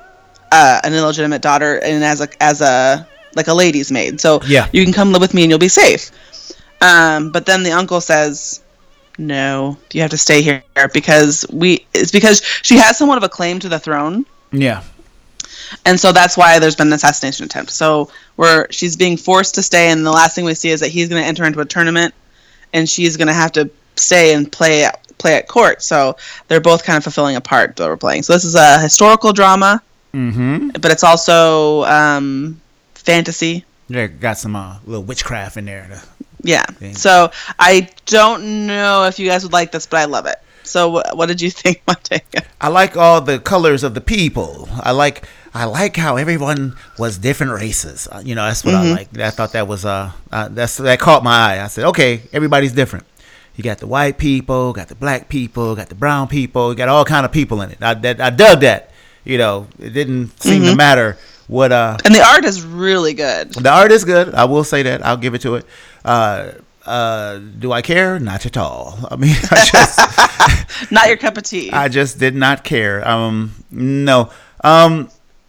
Uh, an illegitimate daughter and as a as a like a lady's maid, so Yeah. you can come live with me and you'll be safe. Um, but then the uncle says, "No, you have to stay here because we." It's because she has somewhat of a claim to the throne, Yeah. and so that's why there's been an assassination attempt. So where she's being forced to stay, and the last thing we see is that he's going to enter into a tournament, and she's going to have to stay and play at, play at court. So they're both kind of fulfilling a part that we're playing. So this is a historical drama. Mm-hmm. But it's also um, fantasy. Yeah, got some uh, little witchcraft in there. To, Yeah. Thanks. So I don't know if you guys would like this, but I love it. So wh- what did you think, Montego? I like all the colors of the people. I like I like how everyone was different races. Uh, You know, that's what Mm-hmm. I like. I thought that was uh, uh that's that caught my eye. I said, okay, everybody's different. You got the white people, got the black people, got the brown people, you got all kind of people in it. I that, I dug that. You know, it didn't seem to matter what uh And the art is really good. the art is good. I will say that. I'll give it to it. Uh uh do I care? Not at all. I mean, I just Not your cup of tea. I just did not care. Um, no. Um,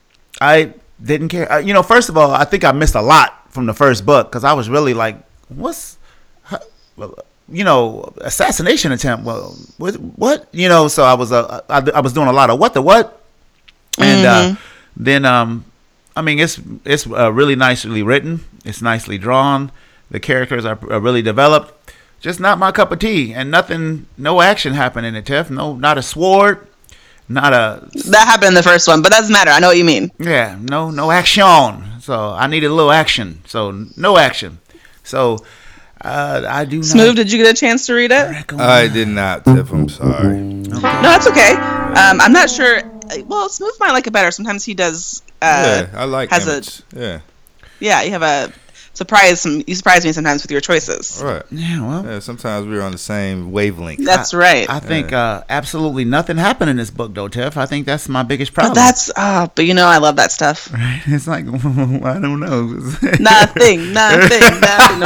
I didn't care. Uh, you know, first of all, I think I missed a lot from the first book because I was really like, "What's, huh, well, you know, assassination attempt? Well, what, what? You know?" So I was, uh, I, I was doing a lot of what the what, and uh, then, um, I mean, it's it's uh, really nicely written. It's nicely drawn. The characters are, are really developed. Just not my cup of tea, and nothing, no action happened in it, Tiff. No, not a sword, not a, That happened in the first one, but that doesn't matter. I know what you mean. yeah, no, no action. So I needed a little action. So no action. So uh, I do Smooth, not did you get a chance to read it? recommend- I did not, Tiff. I'm sorry. No, that's okay. Um, I'm not sure. Well, Smooth might like it better. Sometimes he does. Uh, yeah, I like has a- image. Yeah, yeah, you have a surprise. Some you surprise me sometimes with your choices. all right. Yeah, well, Yeah, sometimes we're on the same wavelength. That's right. I think uh, absolutely nothing happened in this book, though, Tiff. I think that's my biggest but problem. that's. Uh, but you know, I love that stuff. It's like I don't know. nothing, nothing, nothing.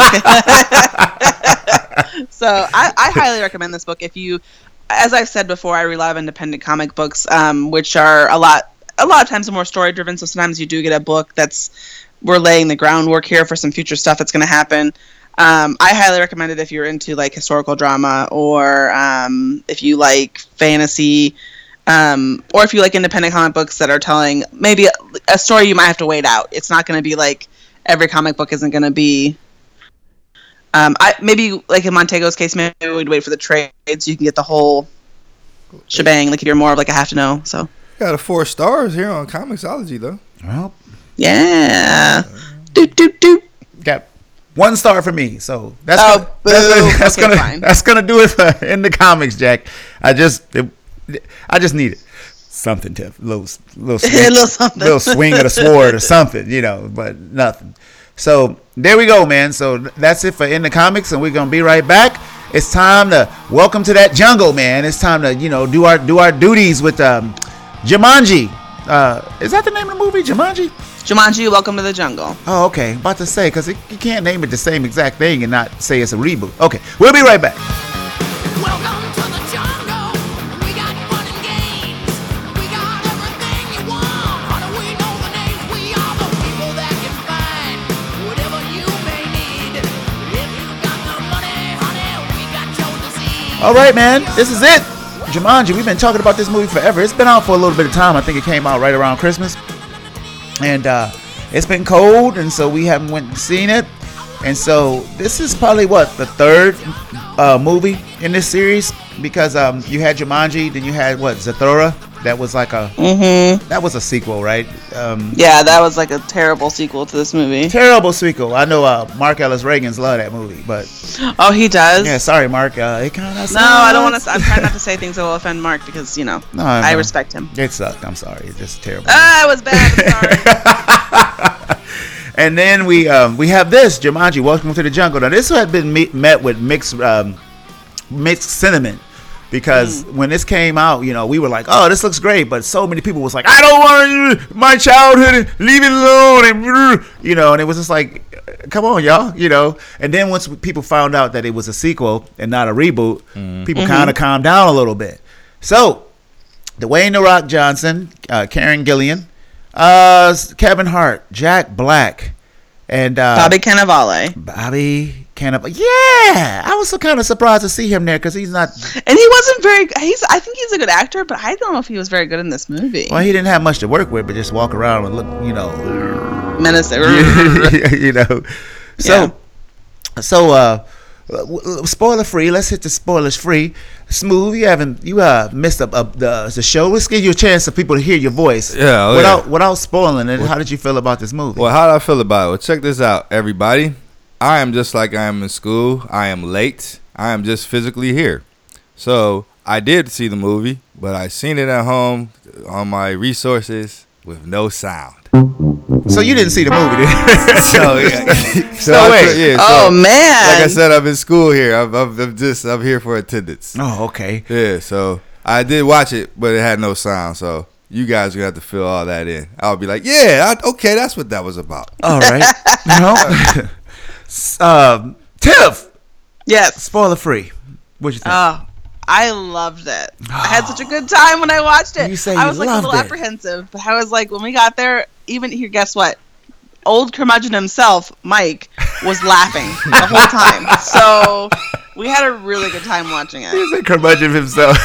Okay. So I, I highly recommend this book. If you, as I've said before, I rely on independent comic books, um, which are a lot, a lot of times are more story driven. So sometimes you do get a book that's we're laying the groundwork here for some future stuff that's going to happen. Um, I highly recommend it if you're into like historical drama or um, if you like fantasy. Um, or if you like independent comic books that are telling maybe a, a story you might have to wait out. It's not going to be like every comic book isn't going to be. Um, I maybe like in Montego's case, maybe we'd wait for the trade so you can get the whole shebang. Like if you're more of like a have to know. So Got a four stars here on Comixology though. Well, yeah, doot doot doot. got one star for me, so that's Oh, gonna, boo. that's, gonna, that's, Okay, gonna fine. that's gonna do it for in the comics, Jack. I just it, I just needed something, Tiff, little little swing, A little something. little swing of the sword or something, you know, but nothing. So there we go, man. So that's it for in the comics, and we're gonna be right back. It's time to welcome to that jungle, man. It's time to you know do our do our duties with um, Jumanji. Uh, is that the name of the movie, Jumanji? Jumanji, Welcome to the Jungle. Oh, okay. About to say, because you can't name it the same exact thing and not say it's a reboot. Okay, we'll be right back. Welcome to the jungle. We got fun and All right, man. This is it. Jumanji. We've been talking about this movie forever. It's been out for a little bit of time. I think it came out right around Christmas. And uh, it's been cold, and so we haven't went and seen it. And so this is probably, what, the third uh, movie in this series? Because um, you had Jumanji, then you had, what, Zathura? That was like a mm-hmm. that was a sequel, right? Um, yeah, that was like a terrible sequel to this movie. Terrible sequel. I know uh, Mark Ellis Reagan's love that movie, but oh, he does. Yeah, sorry, Mark. Uh, it kind of no, I don't want to. I'm trying not to say things that will offend Mark because you know no, I no. respect him. It sucked. I'm sorry. It's just terrible. Ah, it was bad. I'm sorry. And then we um, we have this Jumanji: Welcome to the Jungle. Now this had been me- met with mixed um, mixed sentiment. Because mm. when this came out, you know, we were like, "Oh, this looks great," but so many people was like, "I don't want my childhood, leave it alone," and you know, and it was just like, "Come on, y'all," you know. And then once people found out that it was a sequel and not a reboot, mm. people mm-hmm. kind of calmed down a little bit. So, Dwayne "The Rock" Johnson, uh, Karen Gillan, uh, Kevin Hart, Jack Black, and uh, Bobby Cannavale. Bobby. Kind of, yeah. I was so kind of surprised to see him there because he's not, and he wasn't very. He's. I think he's a good actor, but I don't know if he was very good in this movie. Well, he didn't have much to work with, but just walk around and look, you know, menacing. You know, so, yeah. so, uh, spoiler free. Let's hit the spoilers free. Smooth. You haven't. You uh missed up, up the the show. Let's give you a chance for people to hear your voice. Yeah. Oh, without yeah. without spoiling it. How did you feel about this movie? Well, how did I feel about it? Well, check this out, everybody. I am just like I am in school. I am late. I am just physically here. So I did see the movie, but I seen it at home on my resources with no sound. So you didn't see the movie, did you? so, yeah. so no way. Could, yeah, oh so, man! Like I said, I'm in school here. I'm, I'm, I'm just I'm here for attendance. Oh, okay. Yeah. So I did watch it, but it had no sound. So you guys are gonna have to fill all that in. I'll be like, yeah, I, okay, that's what that was about. All right. No. Um, Tiff. Yes. Spoiler free. What'd you think? Oh, I loved it. I had such a good time when I watched it. You say I you was like a loved little it. apprehensive, but I was like, when we got there, even here, guess what? Old curmudgeon himself, Mike, was laughing the whole time. So we had a really good time watching it. He's a curmudgeon himself.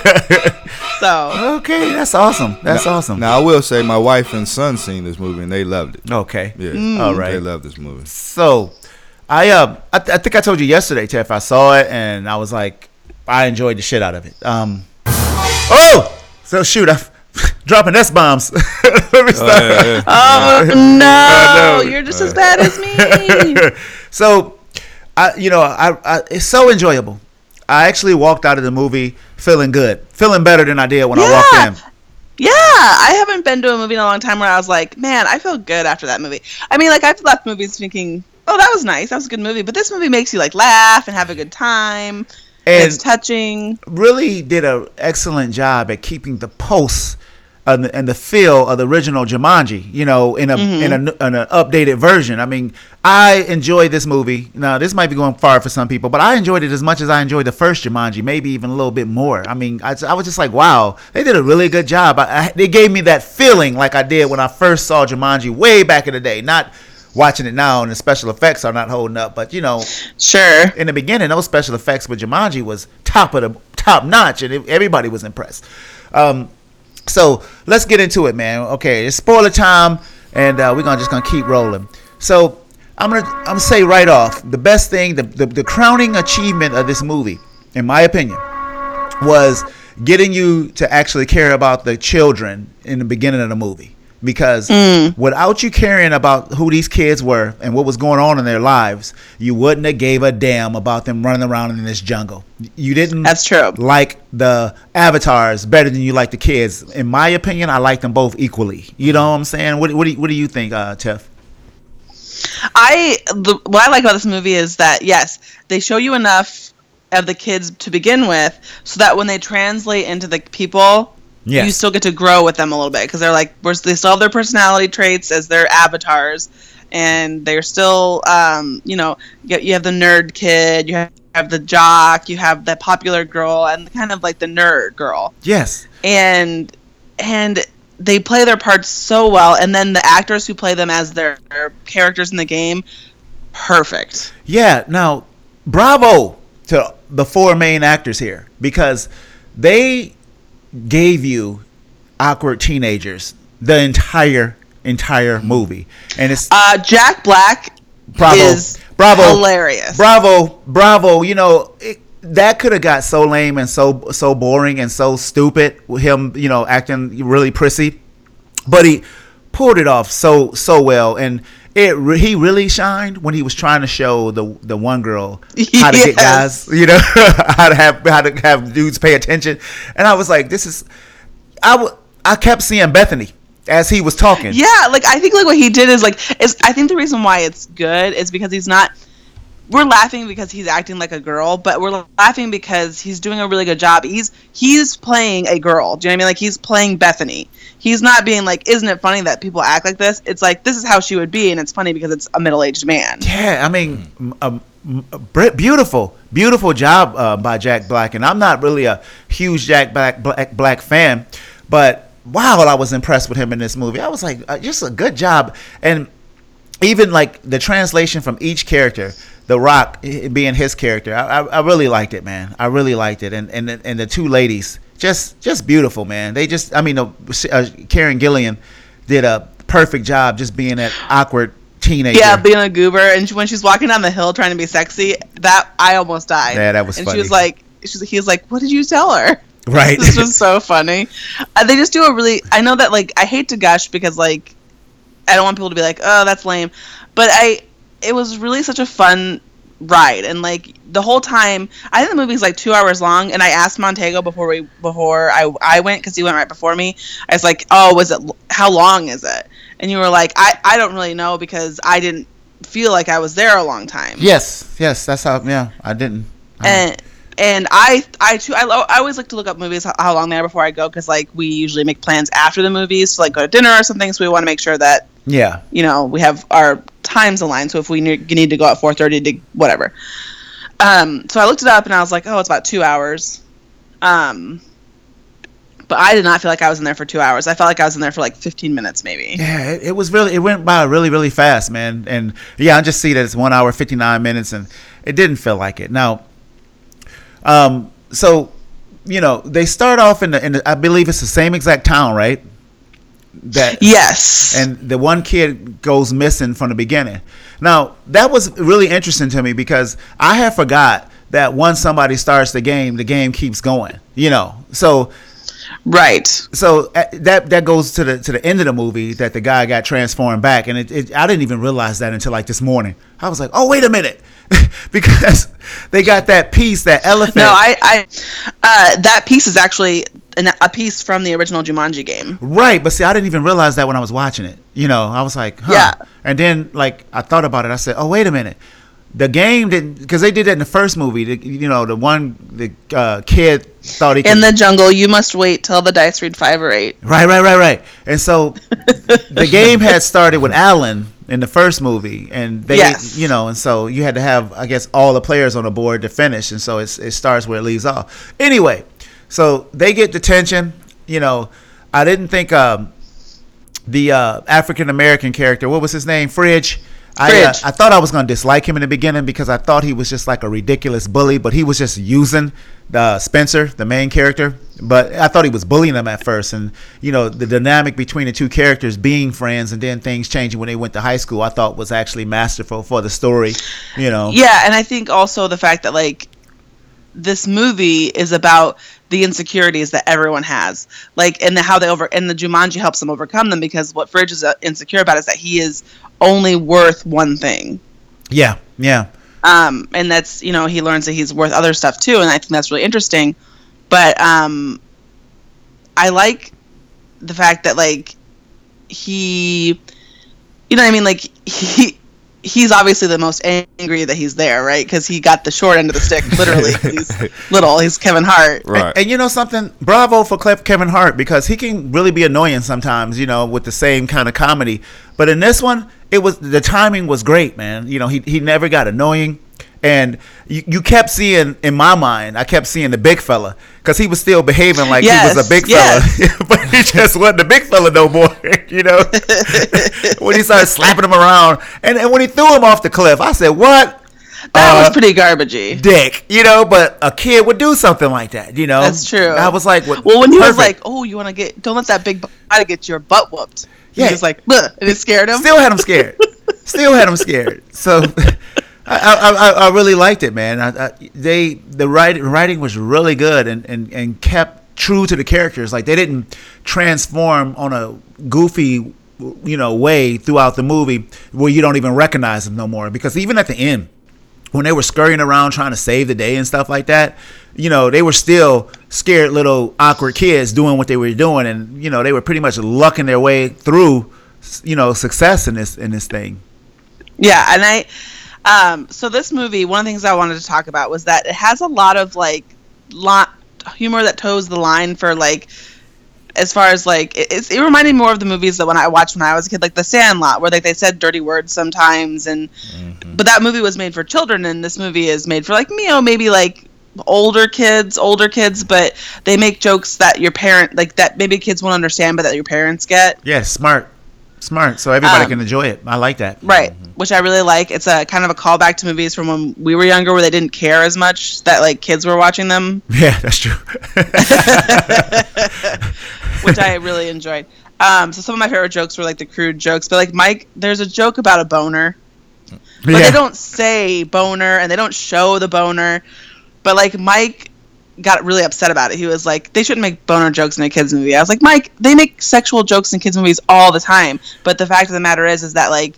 So okay, that's awesome. That's now, awesome. Now I will say my wife and son seen this movie and they loved it. Okay. Yeah. Mm. All right. They loved this movie. So, I um, I, th- I think I told you yesterday, Tiff. I saw it and I was like, I enjoyed the shit out of it. Um. Oh, so shoot, I'm dropping S bombs. Let me stop. Oh, yeah, yeah. Oh no, no, you're just as bad as me. So, I, you know, I, I, it's so enjoyable. I actually walked out of the movie feeling good, feeling better than I did when yeah. I walked in. Yeah, I haven't been to a movie in a long time where I was like, man, I feel good after that movie. I mean, like, I've left movies thinking, oh, that was nice, that was a good movie, but this movie makes you, like, laugh and have a good time, and, and it's touching. Really did an excellent job at keeping the pulse and the, and the feel of the original Jumanji, you know, in a mm-hmm. in a in an updated version. I mean, I enjoyed this movie. Now, this might be going far for some people, but I enjoyed it as much as I enjoyed the first Jumanji, maybe even a little bit more. I mean, I, I was just like, wow, they did a really good job. I, I, they gave me that feeling like I did when I first saw Jumanji way back in the day. Not watching it now and the special effects are not holding up, but you know, sure. In the beginning, those special effects with Jumanji was top of the top notch, and it, everybody was impressed. Um, So let's get into it, man. Okay, it's spoiler time, and uh, we're gonna just gonna keep rolling. So I'm gonna I'm gonna say right off, the best thing, the, the the crowning achievement of this movie, in my opinion, was getting you to actually care about the children in the beginning of the movie. Because mm. without you caring about who these kids were and what was going on in their lives, you wouldn't have gave a damn about them running around in this jungle. You didn't That's true. like the avatars better than you like the kids. In my opinion, I like them both equally. You know what I'm saying? What, what, do, you, what do you think, uh, Tiff? I the, what I like about this movie is that, yes, they show you enough of the kids to begin with so that when they translate into the people... Yes. You still get to grow with them a little bit because they're like, they still have their personality traits as their avatars, and they're still, um, you know, you have the nerd kid, you have the jock, you have the popular girl, and kind of like the nerd girl. Yes. And and they play their parts so well, and then the actors who play them as their, their characters in the game, perfect. Yeah. Now, bravo to the four main actors here because they gave you awkward teenagers the entire entire movie, and it's uh, Jack Black bravo, is bravo, hilarious. Bravo, bravo. You know it, that could have got so lame and so so boring and so stupid with him, you know, acting really prissy, but he pulled it off so so well, and it he really shined when he was trying to show the the one girl how to Yes. get guys, you know, how to have how to have dudes pay attention, and I was like, this is, I w- I kept seeing Bethany as he was talking. Yeah, like I think like what he did is like is I think the reason why it's good is because he's not. We're laughing because he's acting like a girl, but we're laughing because he's doing a really good job. He's he's playing a girl. Do you know what I mean? Like he's playing Bethany. He's not being like, isn't it funny that people act like this? It's like this is how she would be, and it's funny because it's a middle-aged man. Yeah, I mean, um, beautiful, beautiful job uh, by Jack Black, and I'm not really a huge Jack Black Black, Black fan, but wow, I was impressed with him in this movie. I was like, uh, just a good job, and even like the translation from each character. The Rock being his character, I, I, I really liked it, man. I really liked it, and and and the two ladies, just just beautiful, man. They just, I mean, uh, Karen Gillan did a perfect job, just being that awkward teenager. Yeah, being a goober, and she, when she's walking down the hill trying to be sexy, that I almost died. Yeah, that was and funny. she was like, she's he was like, what did you tell her? Right. This was so funny. Uh, they just do a really. I know that like I hate to gush because like I don't want people to be like, oh, that's lame, but I. It was really such a fun ride, and like the whole time, I think the movie's like two hours long. And I asked Montego before we before I I went because he went right before me. I was like, "Oh, was it? How long is it?" And you were like, "I I don't really know because I didn't feel like I was there a long time." Yes, yes, that's how. Yeah, I didn't. I And and I I too I, lo- I always like to look up movies how, how long they are before I go because like we usually make plans after the movies to like go to dinner or something. So we want to make sure that. Yeah. You know, we have our times aligned. So if we need to go at four thirty to whatever. Um, so I looked it up and I was like, oh, it's about two hours. Um, but I did not feel like I was in there for two hours. I felt like I was in there for like fifteen minutes maybe. Yeah, it, it was really, it went by really, really fast, man. And yeah, I just see that it's one hour, fifty-nine minutes, and it didn't feel like it. Now, um, so, you know, they start off in the, in the I believe it's the same exact town, right? That yes, and the one kid goes missing from the beginning. Now that was really interesting to me because I had forgot that once somebody starts the game, the game keeps going. You know, so right. So uh, that that goes to the to the end of the movie that the guy got transformed back, and it, it I didn't even realize that until like this morning. I was like, oh wait a minute, because they got that piece, that elephant. No, I, I uh, that piece is actually. An, a piece from the original Jumanji game. Right, but see, I didn't even realize that when I was watching it. You know, I was like, huh. Yeah. And then, like, I thought about it. I said, oh, wait a minute. The game didn't, because they did that in the first movie. The, you know, the one, the uh, kid thought he could. In the jungle, you must wait till the dice read five or eight. Right, right, right, right. And so the game had started with Alan in the first movie. And they, yes. you know, and so you had to have, I guess, all the players on the board to finish. And so it's, it starts where it leaves off. Anyway. So they get detention. You know, I didn't think um, the uh, African American character, what was his name, Fridge. I uh, I thought I was gonna dislike him in the beginning because I thought he was just like a ridiculous bully, but he was just using the Spencer, the main character. But I thought he was bullying him at first, and you know the dynamic between the two characters being friends and then things changing when they went to high school, I thought was actually masterful for the story. You know. Yeah, and I think also the fact that like this movie is about the insecurities that everyone has, like, and the, how they over, and the Jumanji helps them overcome them because what Fridge is uh, insecure about is that he is only worth one thing. Yeah, yeah. Um, and that's, you know, he learns that he's worth other stuff too, and I think that's really interesting. But um, I like the fact that like he, you know what I mean, like he. He's obviously the most angry that he's there, right? Because he got the short end of the stick, literally. 'Cause he's little. He's Kevin Hart. Right. And, and you know something? Bravo for Kevin Hart because he can really be annoying sometimes, you know, with the same kind of comedy. But in this one, it was the timing was great, man. You know, he he never got annoying. And you, you kept seeing, in my mind, I kept seeing the big fella because he was still behaving like yes, he was a big yes. fella. But he just wasn't a big fella no more, you know. When he started slapping him around. And, and when he threw him off the cliff, I said, what? That uh, was pretty garbagey. dick, you know, but a kid would do something like that, you know. That's true. I was like, what, well, when he was perfect. like, "Oh, you want to get? Don't let that big body get your butt whooped." Yeah. He was like, "Bleh," and it scared him. Still had him scared. Still had him scared. So I, I, I, I really liked it, man. I, I, they the writing writing was really good and, and, and kept true to the characters. Like they didn't transform on a goofy, you know, way throughout the movie where you don't even recognize them no more. Because even at the end, when they were scurrying around trying to save the day and stuff like that, you know, they were still scared little awkward kids doing what they were doing, and you know, they were pretty much lucking their way through, you know, success in this in this thing. Yeah, and I, um, so this movie, one of the things I wanted to talk about was that it has a lot of like, lot humor that toes the line for like, as far as like, it, it's, it reminded me more of the movies that when I watched when I was a kid, like The Sandlot, where like they said dirty words sometimes, and Mm-hmm. but that movie was made for children, and this movie is made for like, you know, maybe like older kids, older kids, but they make jokes that your parent, like that maybe kids won't understand, but that your parents get. Yeah, smart, smart. So everybody Um, can enjoy it. I like that. Right, which I really like. It's a kind of a callback to movies from when we were younger, where they didn't care as much that like kids were watching them, Yeah, that's true. which I really enjoyed. Um, so some of my favorite jokes were like the crude jokes, but like Mike, there's a joke about a boner, but yeah. they don't say boner and they don't show the boner. But like Mike got really upset about it. He was like, they shouldn't make boner jokes in a kids movie. I was like, Mike, they make sexual jokes in kids movies all the time. But the fact of the matter is, is that like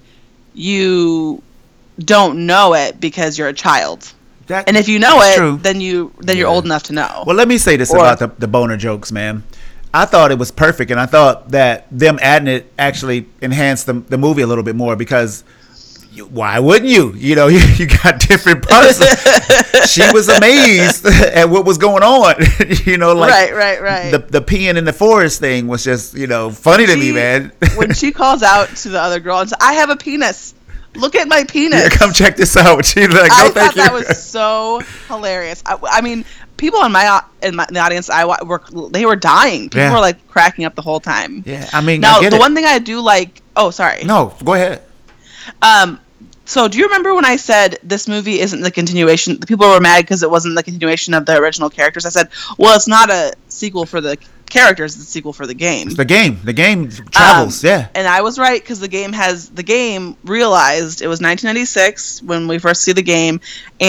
you don't know it because you're a child. That- And if you know that's it, true. then you then you're old enough to know. Well, let me say this Or- about the, the boner jokes, man. I thought it was perfect, and I thought that them adding it actually enhanced the, the movie a little bit more because you, why wouldn't you? You know, you, you got different parts. She was amazed at what was going on. You know, like right, right, right. the the peeing in the forest thing was just, you know, funny to me, She- man. when she calls out to the other girl and says, "I have a penis. Look at my penis." Yeah, come check this out. She's like, I no, thank thought that you. was so hilarious. I, I mean, people in my in my, the audience, I wa- were they were dying. People Yeah. were like cracking up the whole time. Yeah, I mean, Now I get the it. one thing I do like. Oh, sorry. No, go ahead. Um. So do you remember when I said this movie isn't the continuation? The people were mad because it wasn't the continuation of the original characters. I said, well, it's not a sequel for the characters; it's a sequel for the game. The game, the game travels. Um, yeah. And I was right because the game has the game realized it was nineteen ninety-six when we first see the game,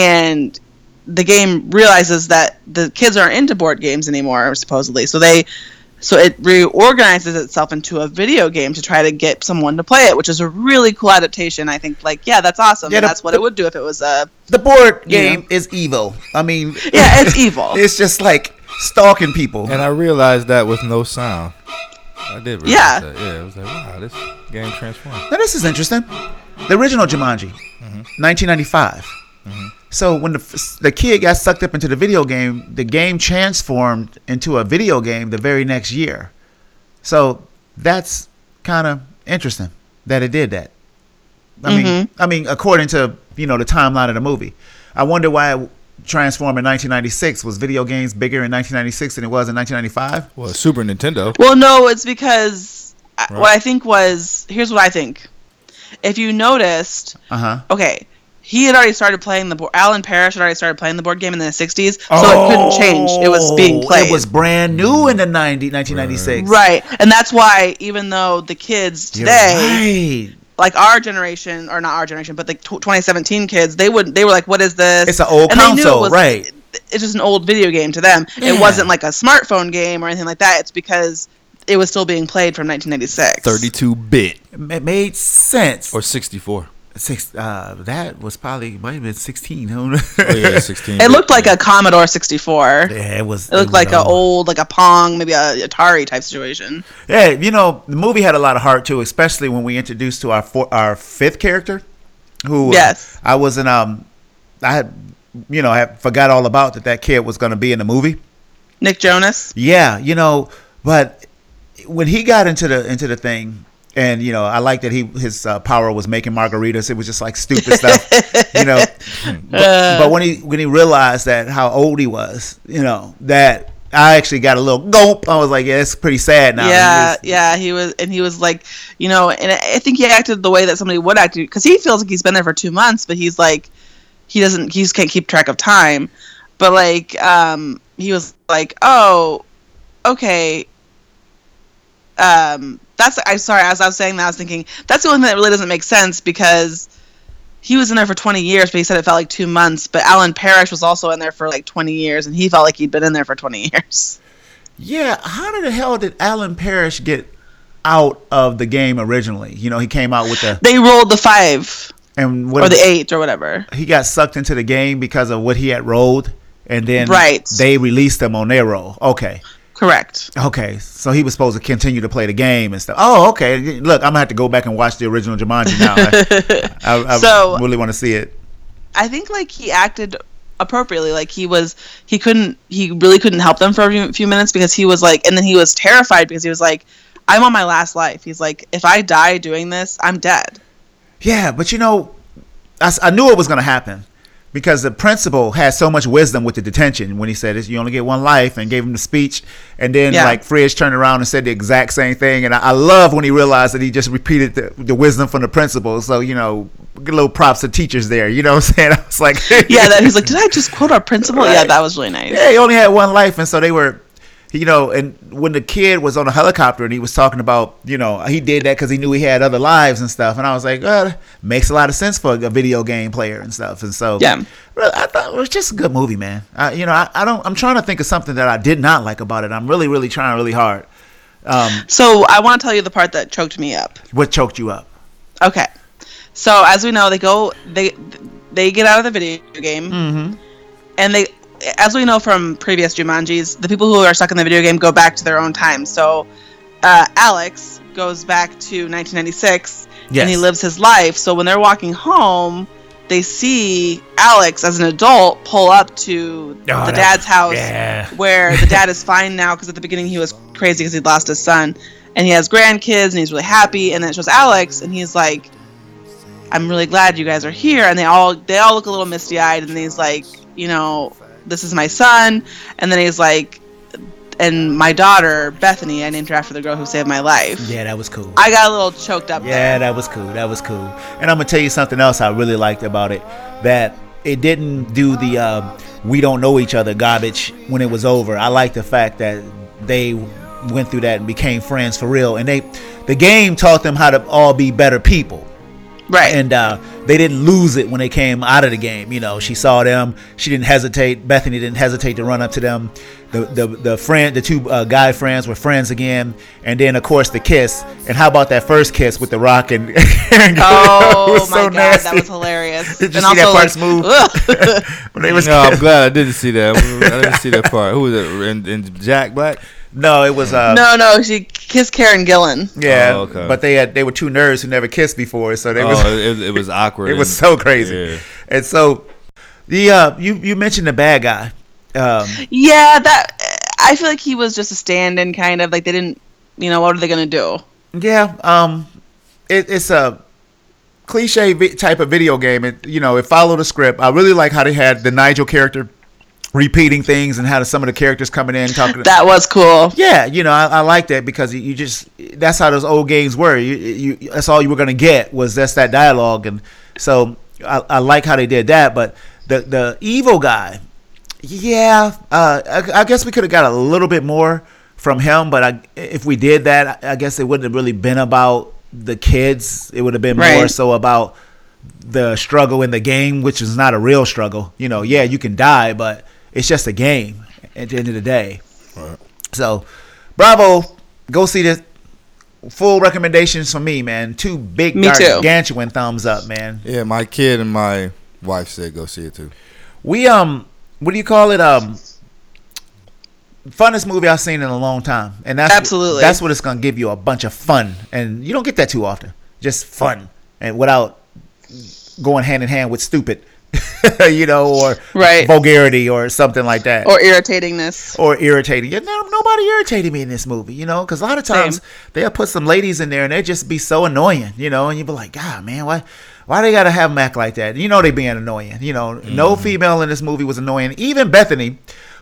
and the game realizes that the kids aren't into board games anymore, supposedly. So they, so it reorganizes itself into a video game to try to get someone to play it, which is a really cool adaptation. I think, like, yeah, that's awesome. Yeah, and the- that's what the- it would do if it was a. The board Yeah. game is evil. I mean, Yeah, it's evil. It's just like stalking people. And I realized that with no sound. I did realize Yeah. that. Yeah, it was like, wow, this game transformed. Now this is interesting. The original Jumanji, nineteen ninety-five. So when the f- the kid got sucked up into the video game, the game transformed into a video game the very next year. So that's kind of interesting that it did that. I mean, I mean, according to, you know, the timeline of the movie, I wonder why it transformed in nineteen ninety-six. Was video games bigger in nineteen ninety-six than it was in nineteen ninety-five? Well, Super Nintendo. Well, no, it's because I Right. what I think was here's what I think. If you noticed, Uh huh. okay, he had already started playing the board. Alan Parrish had already started playing the board game in the sixties, so it couldn't change. It was being played. It was brand new in the ninety, nineteen ninety-six. right, and that's why even though the kids You're today, right. like our generation, or not our generation, but the tw- twenty seventeen kids, they would they were like, "What is this?" It's an old And they knew it console, was- right. It's just an old video game to them. Yeah. It wasn't like a smartphone game or anything like that. It's because it was still being played from nineteen ninety-six. thirty-two bit. It made sense. Or sixty-four. Six. Uh, that was probably might have been sixteen. Who knows? Oh, yeah, sixteen. It looked like a Commodore sixty-four. Yeah, it was. It looked was like a old. old, like a Pong, maybe a Atari type situation. Yeah, you know, the movie had a lot of heart too, especially when we introduced to our four, our fifth character, who Yes. I wasn't. Um, I had, you know, I had forgot all about that. That kid was going to be in the movie. Nick Jonas. Yeah, you know, but when he got into the into the thing, and you know, I like that he his uh, power was making margaritas. It was just like stupid stuff, you know. But, but when he when he realized that how old he was, you know, that I actually got a little gulp. I was like, yeah, it's pretty sad now. Yeah, He was- yeah, he was, and he was like, you know, and I I think he acted the way that somebody would act because he feels like he's been there for two months, but he's like, he doesn't he just can't keep track of time. But like um, he was like, oh, okay. Um, that's I'm sorry. As I was saying that, I was thinking that's the only thing that really doesn't make sense because he was in there for twenty years, but he said it felt like two months. But Alan Parrish was also in there for like twenty years, and he felt like he'd been in there for twenty years. Yeah, how the hell did Alan Parrish get out of the game originally? You know, he came out with the They rolled the five and what or the eight or whatever. he got sucked into the game because of what he had rolled, and then Right. they released him on their roll. Okay. Correct. Okay, so he was supposed to continue to play the game and stuff. Oh, okay. Look, I'm gonna have to go back and watch the original Jumanji now. I, I, I So- really want to see it. I think like he acted appropriately. Like he was, he couldn't, he really couldn't help them for a few, few minutes because he was like, and then he was terrified because he was like, I'm on my last life. He's like, if I die doing this, I'm dead. Yeah, but you know, I, s- I knew it was gonna happen because the principal had so much wisdom with the detention when he said, "You only get one life," and gave him the speech, and then Yeah. like Fridge turned around and said the exact same thing. And I, I love when he realized that he just repeated the, the wisdom from the principal. So you know, get a little props to teachers there. You know what I'm saying? I was like, Yeah, that he's like, did I just quote our principal? Right. Yeah, that was really nice. Yeah, he only had one life, and so they were, you know, and when the kid was on a helicopter and he was talking about, you know, he did that because he knew he had other lives and stuff, and I was like, uh, makes a lot of sense for a video game player and stuff, and so Yeah. really, I thought it was just a good movie, man. I, you know, I, I don't, I'm trying to think of something that I did not like about it. I'm really, really trying really hard. Um, So I want to tell you the part that choked me up. what choked you up? Okay. So as we know, they go, they they get out of the video game, Mm-hmm. and they, as we know from previous Jumanjis, the people who are stuck in the video game go back to their own time. So uh, Alex goes back to nineteen ninety-six, Yes. and he lives his life. So when they're walking home, they see Alex as an adult pull up to Oh, the that- dad's house, yeah. where the dad is fine now because at the beginning he was crazy because he'd lost his son, and he has grandkids and he's really happy. And then it shows Alex, and he's like, I'm really glad you guys are here. And they all they all look a little misty eyed, and he's like, you know, this is my son. And then he's like, and my daughter Bethany, I named her after the girl who saved my life. Yeah, that was cool. I got a little choked up Yeah, there. that was cool. That was cool. And I'm gonna tell you something else I really liked about it. That it didn't do the uh, we don't know each other garbage when it was over. I like the fact that they went through that and became friends for real. And they, the game taught them how to all be better people. Right. And uh, they didn't lose it when they came out of the game. You know, she saw them. She didn't hesitate. Bethany didn't hesitate to run up to them. The the the friend, the two uh, guy friends were friends again. And then of course the kiss. And how about that first kiss with the Rock and? and Oh it was my so god, nasty. that was hilarious. Did you And see that also, part like, smooth? ugh. When they was No, I'm glad I didn't see that. I didn't see that part. Who was it? And, and Jack Black? no, it was uh, no, no, she kissed Karen Gillan. yeah. Oh, okay. But they had they were two nerds who never kissed before, so they Oh, was it, it was awkward. it was and- so crazy. Yeah. And so the uh, you you mentioned the bad guy. Um, Yeah, that I feel like he was just a stand-in, kind of like they didn't, you know, what are they gonna do? Yeah, um, it, it's a cliche vi- type of video game. It you know it followed a script. I really like how they had the Nigel character repeating things and how some of the characters coming in talking. That was cool. Yeah, you know I, I like that because you just that's how those old games were. You, you that's all you were gonna get was just that dialogue, and so I, I like how they did that. But the the evil guy, yeah, uh, I, I guess we could have got a little bit more from him, but I, if we did that, I guess it wouldn't have really been about the kids. It would have been more Right. so about the struggle in the game, which is not a real struggle. You know, yeah, you can die, but it's just a game at the end of the day. So, bravo, go see this. Full recommendations from me, man. Two big Me too. gargantuan thumbs up, man. Yeah, my kid and my wife said go see it too. We um, what do you call it? Um, funnest movie I've seen in a long time, and that's Absolutely. that's what it's gonna give you, a bunch of fun, and you don't get that too often. Just fun, and without going hand in hand with stupid, you know, or Right. vulgarity or something like that, Or irritatingness. or irritating. Yeah, no, nobody irritated me in this movie, you know, because a lot of times Same. they'll put some ladies in there and they just be so annoying, you know, and you be like, God, man, why, why they gotta have them act like that? You know, they being annoying. You know, no female in this movie was annoying. Even Bethany,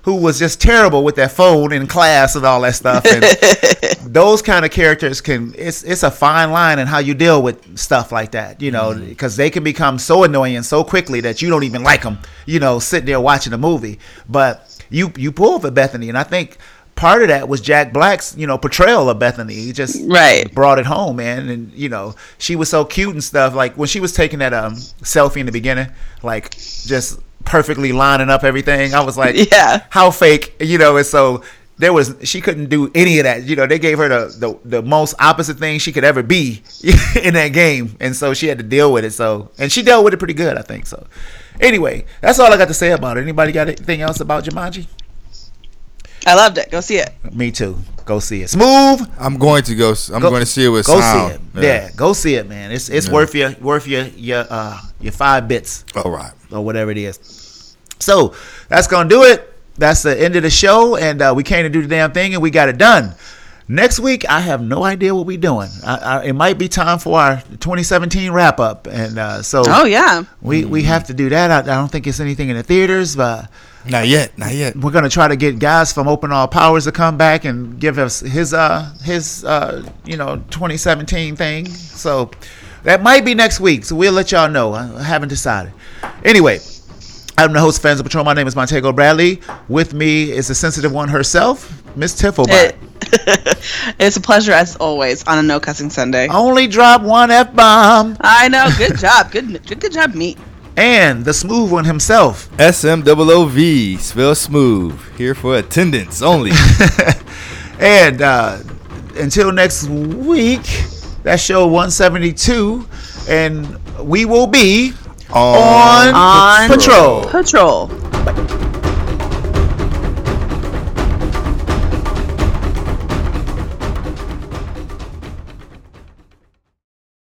who was just terrible with their phone in class and all that stuff. And those kind of characters can, it's it's a fine line in how you deal with stuff like that, you know, because mm. they can become so annoying so quickly that you don't even like them, you know, sitting there watching a movie. But you you pull for Bethany, and I think part of that was Jack Black's, you know, portrayal of Bethany. He just right. brought it home, man. And, you know, she was so cute and stuff. Like, when she was taking that um selfie in the beginning, like, just perfectly lining up everything, I was like, yeah, how fake, you know. And so there was, she couldn't do any of that. You know, they gave her the, the, the most opposite thing she could ever be in that game. And so she had to deal with it. So, and she dealt with it pretty good, I think. So, anyway, that's all I got to say about it. Anybody got anything else about Jumanji? I loved it. Go see it. Me too. Go see it. Smooth. I'm going to go. I'm go, going to see it with go sound. See it. Yeah. yeah, go see it, man. It's it's yeah. worth your worth your your uh your five bits. All right. Or whatever it is. So that's gonna do it. That's the end of the show, and uh, we came to do the damn thing, and we got it done. Next week, I have no idea what we're doing. I, I, it might be time for our twenty seventeen wrap up, and uh, so oh yeah, we we have to do that. I, I don't think it's anything in the theaters, but. Not yet, not yet. We're gonna try to get guys from Open All Powers to come back and give us his uh his uh you know twenty seventeen thing. So that might be next week. So we'll let y'all know. I haven't decided. Anyway, I'm the host of Fans of Patrol. My name is Montego Bradley. With me is the sensitive one herself, Miss Tifflebot. It, it's a pleasure as always on a no cussing Sunday. Only drop one F bomb. I know. Good job. Good good good job, me. And the smooth one himself. S M O O V, spell smooth. Here for attendance only. And uh, until next week, that's show one seventy-two. And we will be on, on, on patrol. Patrol. Patrol.